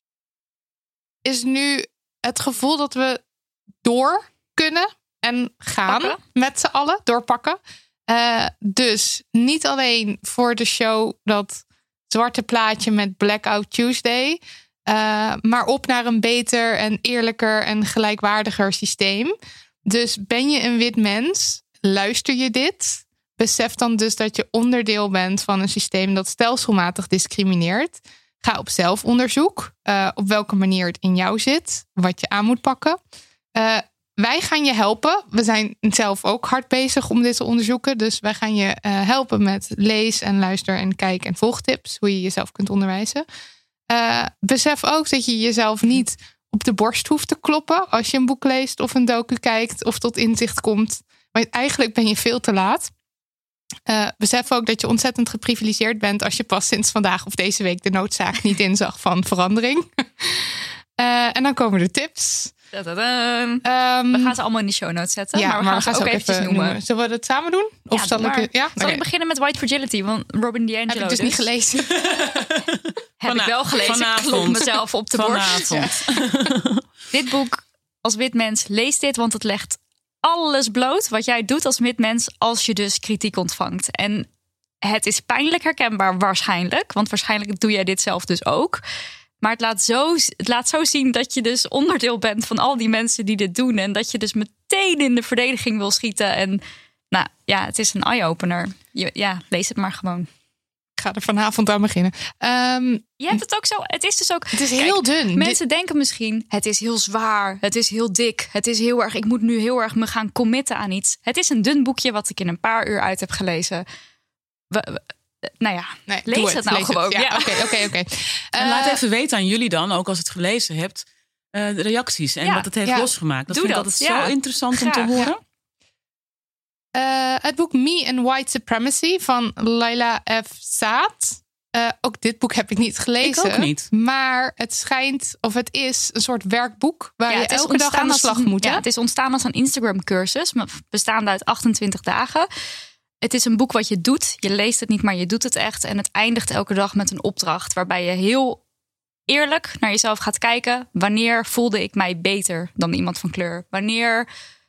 is nu het gevoel dat we door kunnen en gaan Pakken. met z'n allen, doorpakken. Dus niet alleen voor de show dat zwarte plaatje met Blackout Tuesday, maar op naar een beter en eerlijker en gelijkwaardiger systeem. Dus ben je een wit mens, luister je dit, besef dan dus dat je onderdeel bent van een systeem dat stelselmatig discrimineert. Ga op zelfonderzoek, op welke manier het in jou zit, wat je aan moet pakken. Wij gaan je helpen. We zijn zelf ook hard bezig om dit te onderzoeken. Dus wij gaan je helpen met lees en luister en kijk en volgtips. Hoe je jezelf kunt onderwijzen. Besef ook dat je jezelf niet op de borst hoeft te kloppen als je een boek leest of een docu kijkt of tot inzicht komt. Maar eigenlijk ben je veel te laat. Besef ook dat je ontzettend geprivilegeerd bent als je pas sinds vandaag of deze week de noodzaak niet inzag van verandering. En dan komen de tips. We gaan ze allemaal in de show notes zetten. Ja, maar we gaan ze ook eventjes noemen. Zullen we het samen doen? Of Ja, zal maar ik... Ja? Zal ik beginnen met White Fragility? Want Robin DiAngelo Heb ik dus niet gelezen. Heb ik wel gelezen. Ik klop mezelf op de borst. Ja. Dit boek, als wit mens, lees dit. Want het legt alles bloot wat jij doet als wit mens als je dus kritiek ontvangt. En het is pijnlijk herkenbaar waarschijnlijk. Want waarschijnlijk doe jij dit zelf dus ook. Maar het laat zo zien dat je dus onderdeel bent van al die mensen die dit doen. En dat je dus meteen in de verdediging wil schieten. En nou ja, het is een eye-opener. Ja, lees het maar gewoon. Ik ga er vanavond aan beginnen. Je hebt het ook zo. Het is dus ook. Het is heel dun. Mensen denken misschien: het is heel zwaar. Het is heel dik. Het is heel erg. Ik moet nu heel erg me gaan committen aan iets. Het is een dun boekje wat ik in een paar uur uit heb gelezen. Nou ja, Nee, lees het nou gewoon. Ja. Oké. En laat even weten aan jullie dan, ook als het gelezen hebt, de reacties en wat het heeft losgemaakt. Dat Doe vind ik dat. altijd zo interessant om te Graag. horen. Het boek Me and White Supremacy van Laila F. Saad. Ook dit boek heb ik niet gelezen. Ik ook niet. Maar het schijnt, of het is een soort werkboek waar je elke dag aan de slag moet. Ja, het is ontstaan als een Instagram-cursus, bestaande uit 28 dagen. Het is een boek wat je doet. Je leest het niet, maar je doet het echt. En het eindigt elke dag met een opdracht waarbij je heel eerlijk naar jezelf gaat kijken. Wanneer voelde ik mij beter dan iemand van kleur? Wanneer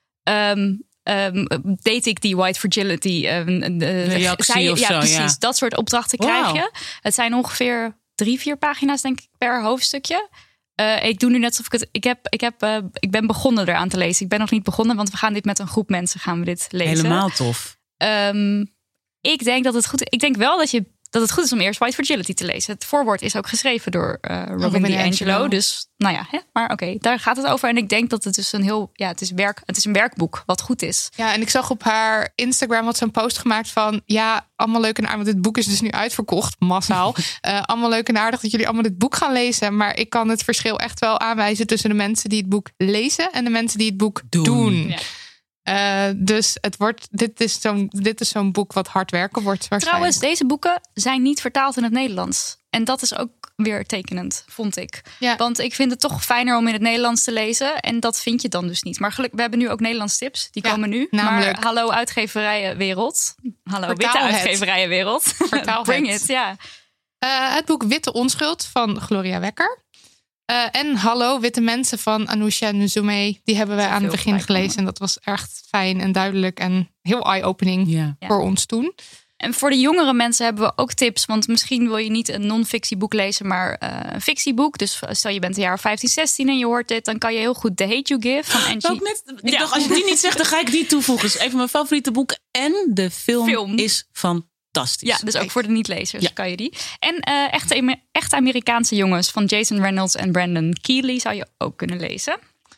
deed ik die white fragility? Reactie of zo, precies. ja. Dat soort opdrachten krijg je. Het zijn ongeveer 3-4 pagina's, denk ik, per hoofdstukje. Ik doe nu net alsof ik ben begonnen eraan te lezen. Ik ben nog niet begonnen, want we gaan dit met een groep mensen gaan we dit lezen. Helemaal tof. Ik denk dat het goed is. Ik denk wel dat het goed is om eerst White Fragility te lezen. Het voorwoord is ook geschreven door Robin DiAngelo. Dus nou ja, maar oké, daar gaat het over. En ik denk dat het dus het is een werkboek wat goed is. Ja, en ik zag op haar Instagram wat zo'n post gemaakt van allemaal leuk en aardig. Want dit boek is dus nu uitverkocht, massaal. Allemaal leuk en aardig dat jullie allemaal dit boek gaan lezen. Maar ik kan het verschil echt wel aanwijzen tussen de mensen die het boek lezen en de mensen die het boek doen. Ja. Dus dit is zo'n boek wat hard werken wordt waarschijnlijk. Trouwens, deze boeken zijn niet vertaald in het Nederlands. En dat is ook weer tekenend, vond ik. Ja. Want ik vind het toch fijner om in het Nederlands te lezen. En dat vind je dan dus niet. Maar gelukkig, we hebben nu ook Nederlands tips. Die komen nu. Namelijk, maar hallo uitgeverijenwereld. Hallo witte uitgeverijenwereld. Bring it, ja. Het boek Witte Onschuld van Gloria Wekker. En Hallo Witte Mensen van Anousha Nzume. Die hebben wij aan het begin gelezen. En dat was echt fijn en duidelijk. En heel eye-opening voor ons toen. En voor de jongere mensen hebben we ook tips. Want misschien wil je niet een non-fictieboek lezen, maar een fictieboek. Dus stel je bent een jaar of 15, 16 en je hoort dit. Dan kan je heel goed The Hate You Give van Angie. Ik dacht, als je die niet zegt, dan ga ik die toevoegen. Dus even mijn favoriete boek. En de film is fantastisch. Ja, dus ook voor de niet-lezers kan je die. En echte Amerikaanse jongens van Jason Reynolds en Brandon Keeley zou je ook kunnen lezen.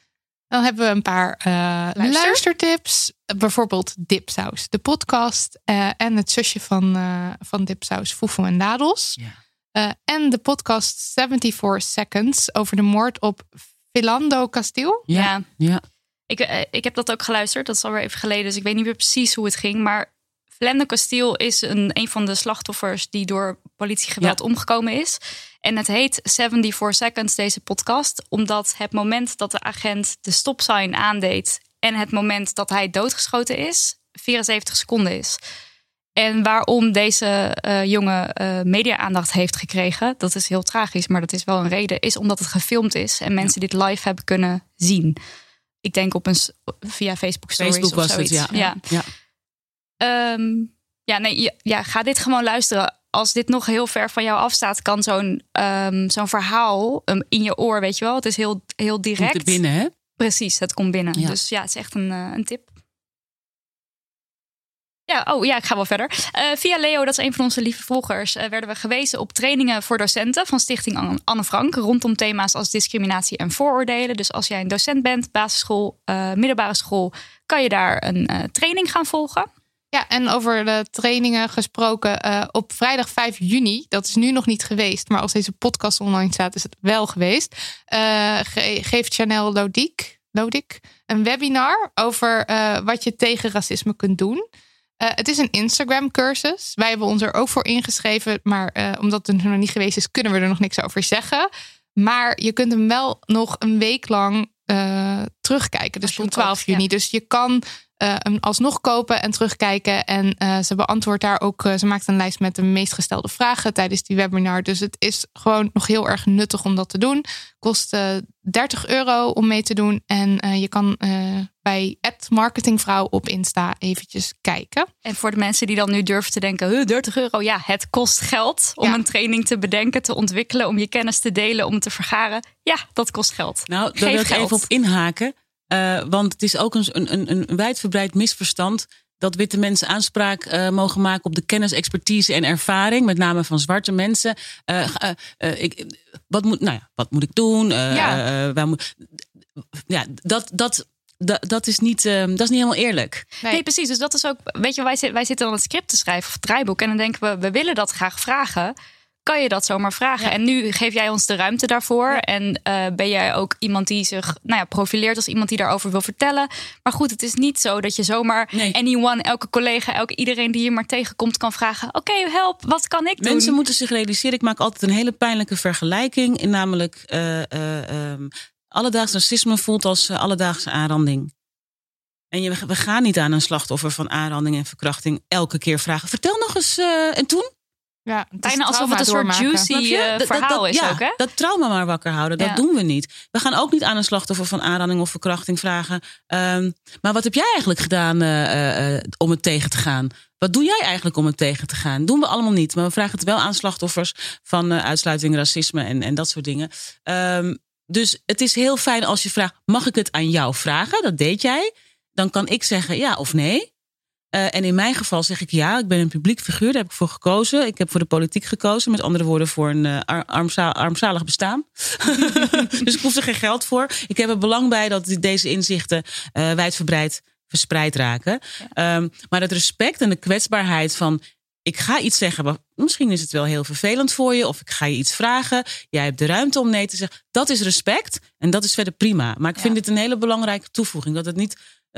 Dan hebben we een paar luistertips. Bijvoorbeeld Dipsaus, de podcast. En het zusje van Dipsaus, Foefo en Dadels. Ja. En de podcast 74 Seconds over de moord op Philando Castile. Ja. Ik heb dat ook geluisterd. Dat is alweer even geleden. Dus ik weet niet meer precies hoe het ging. Maar Philando Castile is een van de slachtoffers die door politiegeweld omgekomen is. En het heet 74 Seconds, deze podcast. Omdat het moment dat de agent de stopsign aandeed en het moment dat hij doodgeschoten is, 74 seconden is. En waarom deze jongen media-aandacht heeft gekregen, dat is heel tragisch, maar dat is wel een reden, is omdat het gefilmd is en mensen dit live hebben kunnen zien. Ik denk via Facebook Stories Facebook of zoiets. Was het, Ga dit gewoon luisteren. Als dit nog heel ver van jou afstaat, kan zo'n verhaal in je oor, weet je wel. Het is heel, heel direct. Komt er binnen, hè? Precies, het komt binnen. Ja. Dus ja, het is echt een tip. Ik ga wel verder. Via Leo, dat is een van onze lieve volgers, werden we gewezen op trainingen voor docenten van Stichting Anne Frank rondom thema's als discriminatie en vooroordelen. Dus als jij een docent bent, basisschool, middelbare school, kan je daar een training gaan volgen. Ja, en over de trainingen gesproken, op vrijdag 5 juni, dat is nu nog niet geweest, maar als deze podcast online staat, is het wel geweest, geeft Chanel Lodik een webinar over wat je tegen racisme kunt doen. Het is een Instagram cursus. Wij hebben ons er ook voor ingeschreven, maar omdat het nog niet geweest is, kunnen we er nog niks over zeggen. Maar je kunt hem wel nog een week lang terugkijken. Dus tot 12 juni. Ja. Dus je kan hem alsnog kopen en terugkijken. En ze beantwoordt daar ook. Ze maakt een lijst met de meest gestelde vragen tijdens die webinar. Dus het is gewoon nog heel erg nuttig om dat te doen. Kost €30 om mee te doen. En je kan bij @marketingvrouw op Insta eventjes kijken. En voor de mensen die dan nu durven te denken, €30, ja, het kost geld om een training te bedenken, te ontwikkelen, om je kennis te delen, om te vergaren. Ja, dat kost geld. Nou, daar wil ik even op inhaken. Want het is ook een wijdverbreid misverstand dat witte mensen aanspraak mogen maken op de kennis, expertise en ervaring, met name van zwarte mensen. Wat moet ik doen? Dat is niet helemaal eerlijk. Nee, precies. Dus dat is ook, weet je, wij zitten dan het script te schrijven of het draaiboek en dan denken we willen dat graag vragen. Kan je dat zomaar vragen? Ja. En nu geef jij ons de ruimte daarvoor. Ja. En ben jij ook iemand die zich profileert als iemand die daarover wil vertellen. Maar goed, het is niet zo dat je zomaar anyone, elke collega, iedereen die je maar tegenkomt kan vragen. Oké, help, wat kan ik doen? Mensen moeten zich realiseren. Ik maak altijd een hele pijnlijke vergelijking. Namelijk alledaags racisme voelt als alledaagse aanranding. En we gaan niet aan een slachtoffer van aanranding en verkrachting elke keer vragen. Vertel nog eens, en toen? Ja, bijna alsof het een soort juicy verhaal is ook, hè? Dat trauma maar wakker houden, dat doen we niet. We gaan ook niet aan een slachtoffer van aanranding of verkrachting vragen. Maar wat heb jij eigenlijk gedaan om het tegen te gaan? Wat doe jij eigenlijk om het tegen te gaan? Doen we allemaal niet. Maar we vragen het wel aan slachtoffers van uitsluiting, racisme en dat soort dingen. Dus het is heel fijn als je vraagt, mag ik het aan jou vragen? Dat deed jij. Dan kan ik zeggen ja of nee. En in mijn geval zeg ik ja, ik ben een publiek figuur, daar heb ik voor gekozen. Ik heb voor de politiek gekozen, met andere woorden voor een armzalig bestaan. Dus ik hoef er geen geld voor. Ik heb er belang bij dat deze inzichten wijdverbreid verspreid raken. Ja. Maar het respect en de kwetsbaarheid van, ik ga iets zeggen, misschien is het wel heel vervelend voor je, of ik ga je iets vragen. Jij hebt de ruimte om nee te zeggen. Dat is respect en dat is verder prima. Maar ik vind dit een hele belangrijke toevoeging, dat het niet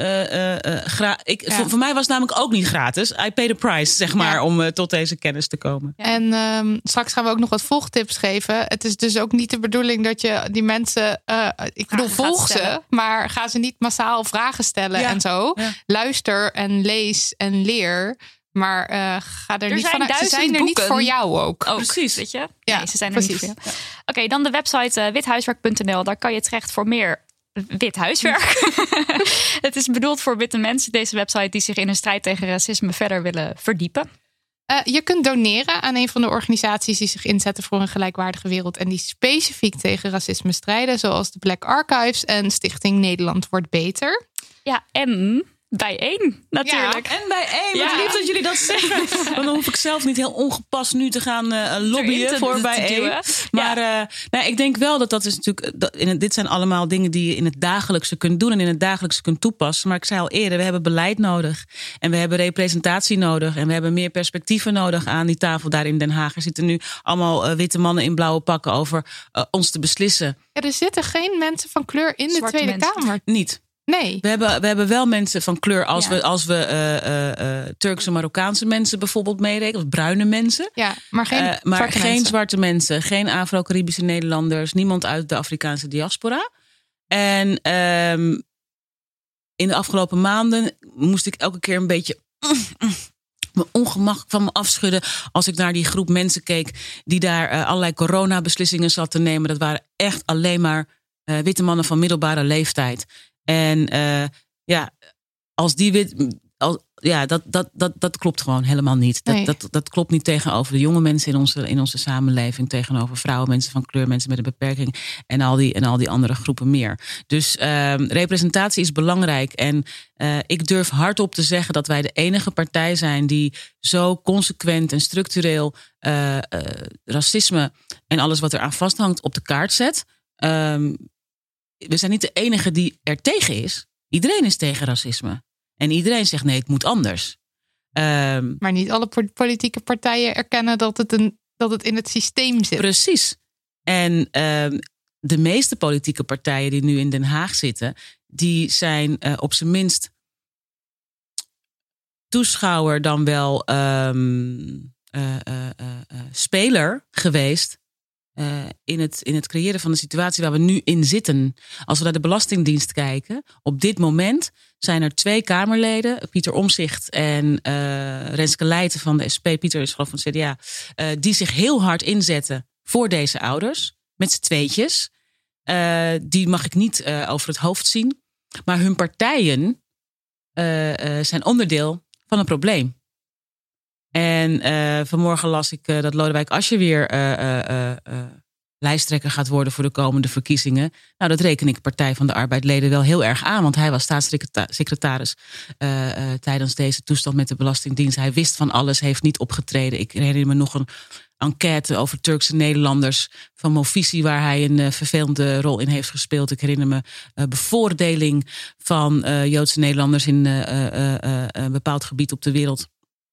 voor mij was het namelijk ook niet gratis. I pay the price, zeg maar, om tot deze kennis te komen. Ja. En straks gaan we ook nog wat volgtips geven. Het is dus ook niet de bedoeling dat je die mensen, volg ze, maar ga ze niet massaal vragen stellen en zo. Ja. Luister en lees en leer. Maar ga er niet vanuit. Ze zijn er niet voor jou ook. Precies. Weet je? Ja, nee, ze zijn er niet voor jou. Ja. Oké, dan de website withuiswerk.nl. Daar kan je terecht voor meer wit huiswerk. Het is bedoeld voor witte mensen, deze website, die zich in hun strijd tegen racisme verder willen verdiepen. Je kunt doneren aan een van de organisaties die zich inzetten voor een gelijkwaardige wereld en die specifiek tegen racisme strijden, zoals de Black Archives en Stichting Nederland Wordt Beter. Ja, en bijeen, natuurlijk. En bij één. Ja. Wat lief dat jullie dat zeggen. Dan hoef ik zelf niet heel ongepast nu te gaan lobbyen voor bij één. Maar ik denk wel dat is natuurlijk... dit zijn allemaal dingen die je in het dagelijkse kunt doen en in het dagelijkse kunt toepassen. Maar ik zei al eerder, we hebben beleid nodig. En we hebben representatie nodig. En we hebben meer perspectieven nodig aan die tafel daar in Den Haag. Er zitten nu allemaal witte mannen in blauwe pakken over ons te beslissen. Ja, er zitten geen mensen van kleur in Zwarte de Tweede Kamer. Niet. Nee. We hebben wel mensen van kleur als we Turkse Marokkaanse mensen bijvoorbeeld meerekenen. Of bruine mensen. Ja, maar geen zwarte geen mensen. zwarte mensen. Geen Afro-Caribische Nederlanders. Niemand uit de Afrikaanse diaspora. En in de afgelopen maanden moest ik elke keer een beetje mijn ongemak van me afschudden als ik naar die groep mensen keek die daar allerlei coronabeslissingen zat te nemen. Dat waren echt alleen maar witte mannen van middelbare leeftijd. En als die dat klopt gewoon helemaal niet. Dat klopt niet tegenover de jonge mensen in onze samenleving, tegenover vrouwen, mensen van kleur, mensen met een beperking en al die andere groepen meer. Dus representatie is belangrijk. En ik durf hardop te zeggen dat wij de enige partij zijn die zo consequent en structureel racisme en alles wat eraan vasthangt op de kaart zet. We zijn niet de enige die er tegen is. Iedereen is tegen racisme. En iedereen zegt nee, het moet anders. Maar niet alle politieke partijen erkennen dat het in het systeem zit. Precies. En de meeste politieke partijen die nu in Den Haag zitten, die zijn op zijn minst toeschouwer dan wel speler geweest. In het creëren van de situatie waar we nu in zitten. Als we naar de Belastingdienst kijken. Op dit moment zijn er 2 Kamerleden. Pieter Omtzigt en Renske Leijten van de SP. Pieter is geloof ik van het CDA. Die zich heel hard inzetten voor deze ouders. Met z'n tweetjes. Die mag ik niet over het hoofd zien. Maar hun partijen zijn onderdeel van een probleem. En vanmorgen las ik dat Lodewijk Asscher weer lijsttrekker gaat worden voor de komende verkiezingen. Nou, dat reken ik Partij van de Arbeid-leden wel heel erg aan. Want hij was staatssecretaris tijdens deze toestand met de Belastingdienst. Hij wist van alles, heeft niet opgetreden. Ik herinner me nog een enquête over Turkse Nederlanders van Movisie, waar hij een vervelende rol in heeft gespeeld. Ik herinner me bevoordeling van Joodse Nederlanders in een bepaald gebied op de wereld.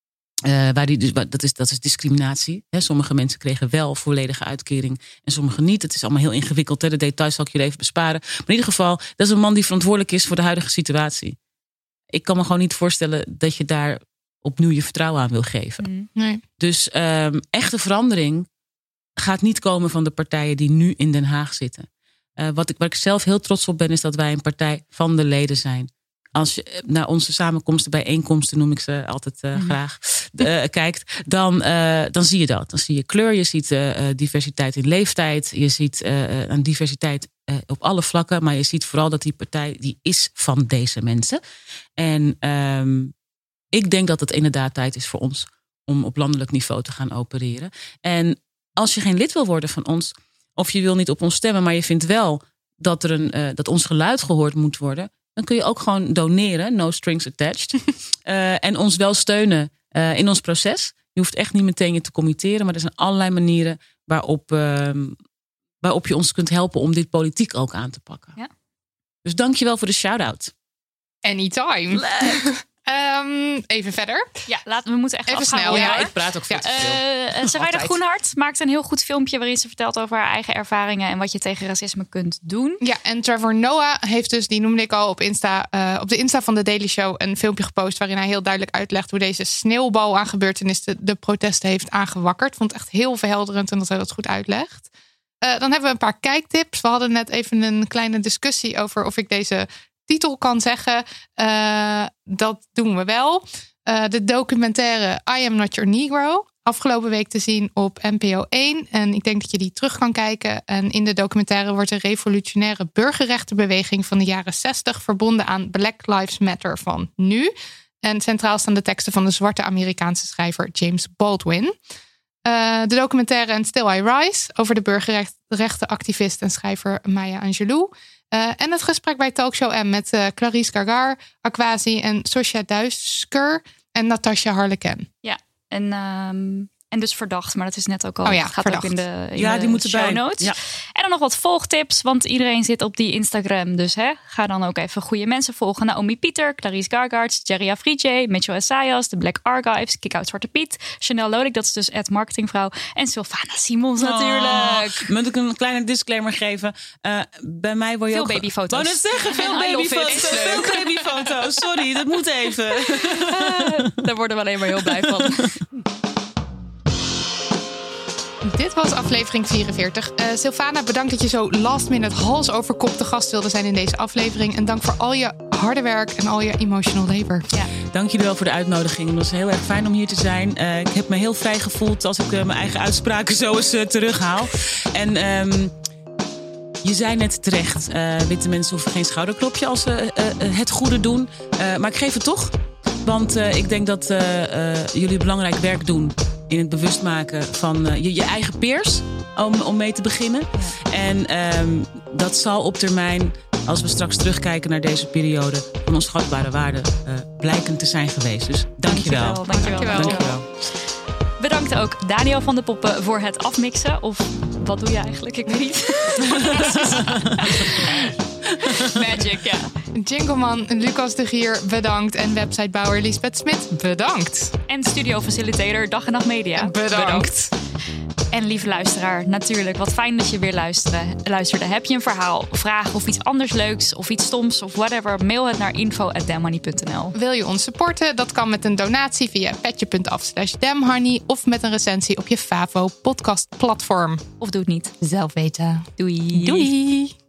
Dat is discriminatie. Sommige mensen kregen wel volledige uitkering en sommige niet. Het is allemaal heel ingewikkeld. De details zal ik jullie even besparen. Maar in ieder geval, dat is een man die verantwoordelijk is voor de huidige situatie. Ik kan me gewoon niet voorstellen dat je daar opnieuw je vertrouwen aan wil geven. Nee. Dus echte verandering gaat niet komen van de partijen die nu in Den Haag zitten. Waar ik zelf heel trots op ben, is dat wij een partij van de leden zijn. Als je naar onze samenkomsten, bijeenkomsten noem ik ze altijd graag, kijkt, dan zie je dat. Dan zie je kleur, je ziet diversiteit in leeftijd, je ziet een diversiteit op alle vlakken, maar je ziet vooral dat die partij die is van deze mensen. En ik denk dat het inderdaad tijd is voor ons om op landelijk niveau te gaan opereren. En als je geen lid wil worden van ons, of je wil niet op ons stemmen, maar je vindt wel dat dat ons geluid gehoord moet worden, dan kun je ook gewoon doneren, no strings attached. En ons wel steunen in ons proces. Je hoeft echt niet meteen je te committeren, maar er zijn allerlei manieren waarop je ons kunt helpen om dit politiek ook aan te pakken. Ja. Dus dank-je-wel voor de shout-out. Anytime. Even verder. Ja, we moeten echt even afhouden. snel. Ja, ik praat ook veel te veel. Sarayda Groenhart maakt een heel goed filmpje waarin ze vertelt over haar eigen ervaringen en wat je tegen racisme kunt doen. Ja, en Trevor Noah heeft dus, die noemde ik al op Insta, op de Insta van de Daily Show een filmpje gepost waarin hij heel duidelijk uitlegt hoe deze sneeuwbal aan gebeurtenissen de protesten heeft aangewakkerd. Ik vond het echt heel verhelderend en dat hij dat goed uitlegt. Dan hebben we een paar kijktips. We hadden net even een kleine discussie over of ik deze titel kan zeggen. Dat doen we wel. De documentaire I Am Not Your Negro. Afgelopen week te zien op NPO 1. En ik denk dat je die terug kan kijken. En in de documentaire wordt de revolutionaire burgerrechtenbeweging van de jaren 60 verbonden aan Black Lives Matter van nu. En centraal staan de teksten van de zwarte Amerikaanse schrijver James Baldwin. De documentaire And Still I Rise over de burgerrechtenactivist en schrijver Maya Angelou. En het gesprek bij Talkshow M met Clarice Gargar, Aquasi en Sosja Duisker en Natasja Harleken. Ja, en dus verdacht, maar dat is net ook al. Het gaat verdacht. ook in de Die moeten show bij. notes. Ja. En dan nog wat volgtips, want iedereen zit op die Instagram. Dus ga dan ook even goede mensen volgen. Naomi Pieter, Clarice Gargaerts, Jerry Afrije, Mitchell Essayas, The Black Archives, Kick-Out Zwarte Piet, Chanel Lodik, dat is dus @marketingvrouw. En Sylvana Simons natuurlijk. Moet ik een kleine disclaimer geven? Bij mij word je Veel ook... babyfoto's. Wou net zeggen, veel I love babyfoto's. it. Veel babyfoto's. Sorry, dat moet even. Daar worden we alleen maar heel blij van. Dit was aflevering 44. Sylvana, bedankt dat je zo last minute hals over kop te gast wilde zijn in deze aflevering. En dank voor al je harde werk en al je emotional labor. Ja. Dank jullie wel voor de uitnodiging. Het was heel erg fijn om hier te zijn. Ik heb me heel vrij gevoeld als ik mijn eigen uitspraken zo eens terughaal. En je zei net terecht, witte mensen hoeven geen schouderklopje als ze het goede doen. Maar ik geef het toch. Want ik denk dat jullie belangrijk werk doen in het bewust maken van je eigen peers om mee te beginnen. En dat zal op termijn, als we straks terugkijken naar deze periode, van onschatbare waarde blijken te zijn geweest. Dus dankjewel. Dankjewel. Bedankt ook Daniel van de Poppen voor het afmixen. Of wat doe je eigenlijk? Ik weet niet. Magic, ja. Jingleman Lucas de Gier, bedankt. En websitebouwer Lisbeth Smit, bedankt. En studio facilitator Dag en Nacht Media. Bedankt. En lieve luisteraar, natuurlijk, wat fijn dat je weer luisterde. Heb je een verhaal, vraag of iets anders leuks of iets stoms of whatever, mail het naar info@damhoney.nl. Wil je ons supporten? Dat kan met een donatie via petje.af/damhoney of met een recensie op je Favo podcast platform. Of doe het niet. Zelf weten. Doei. Doei.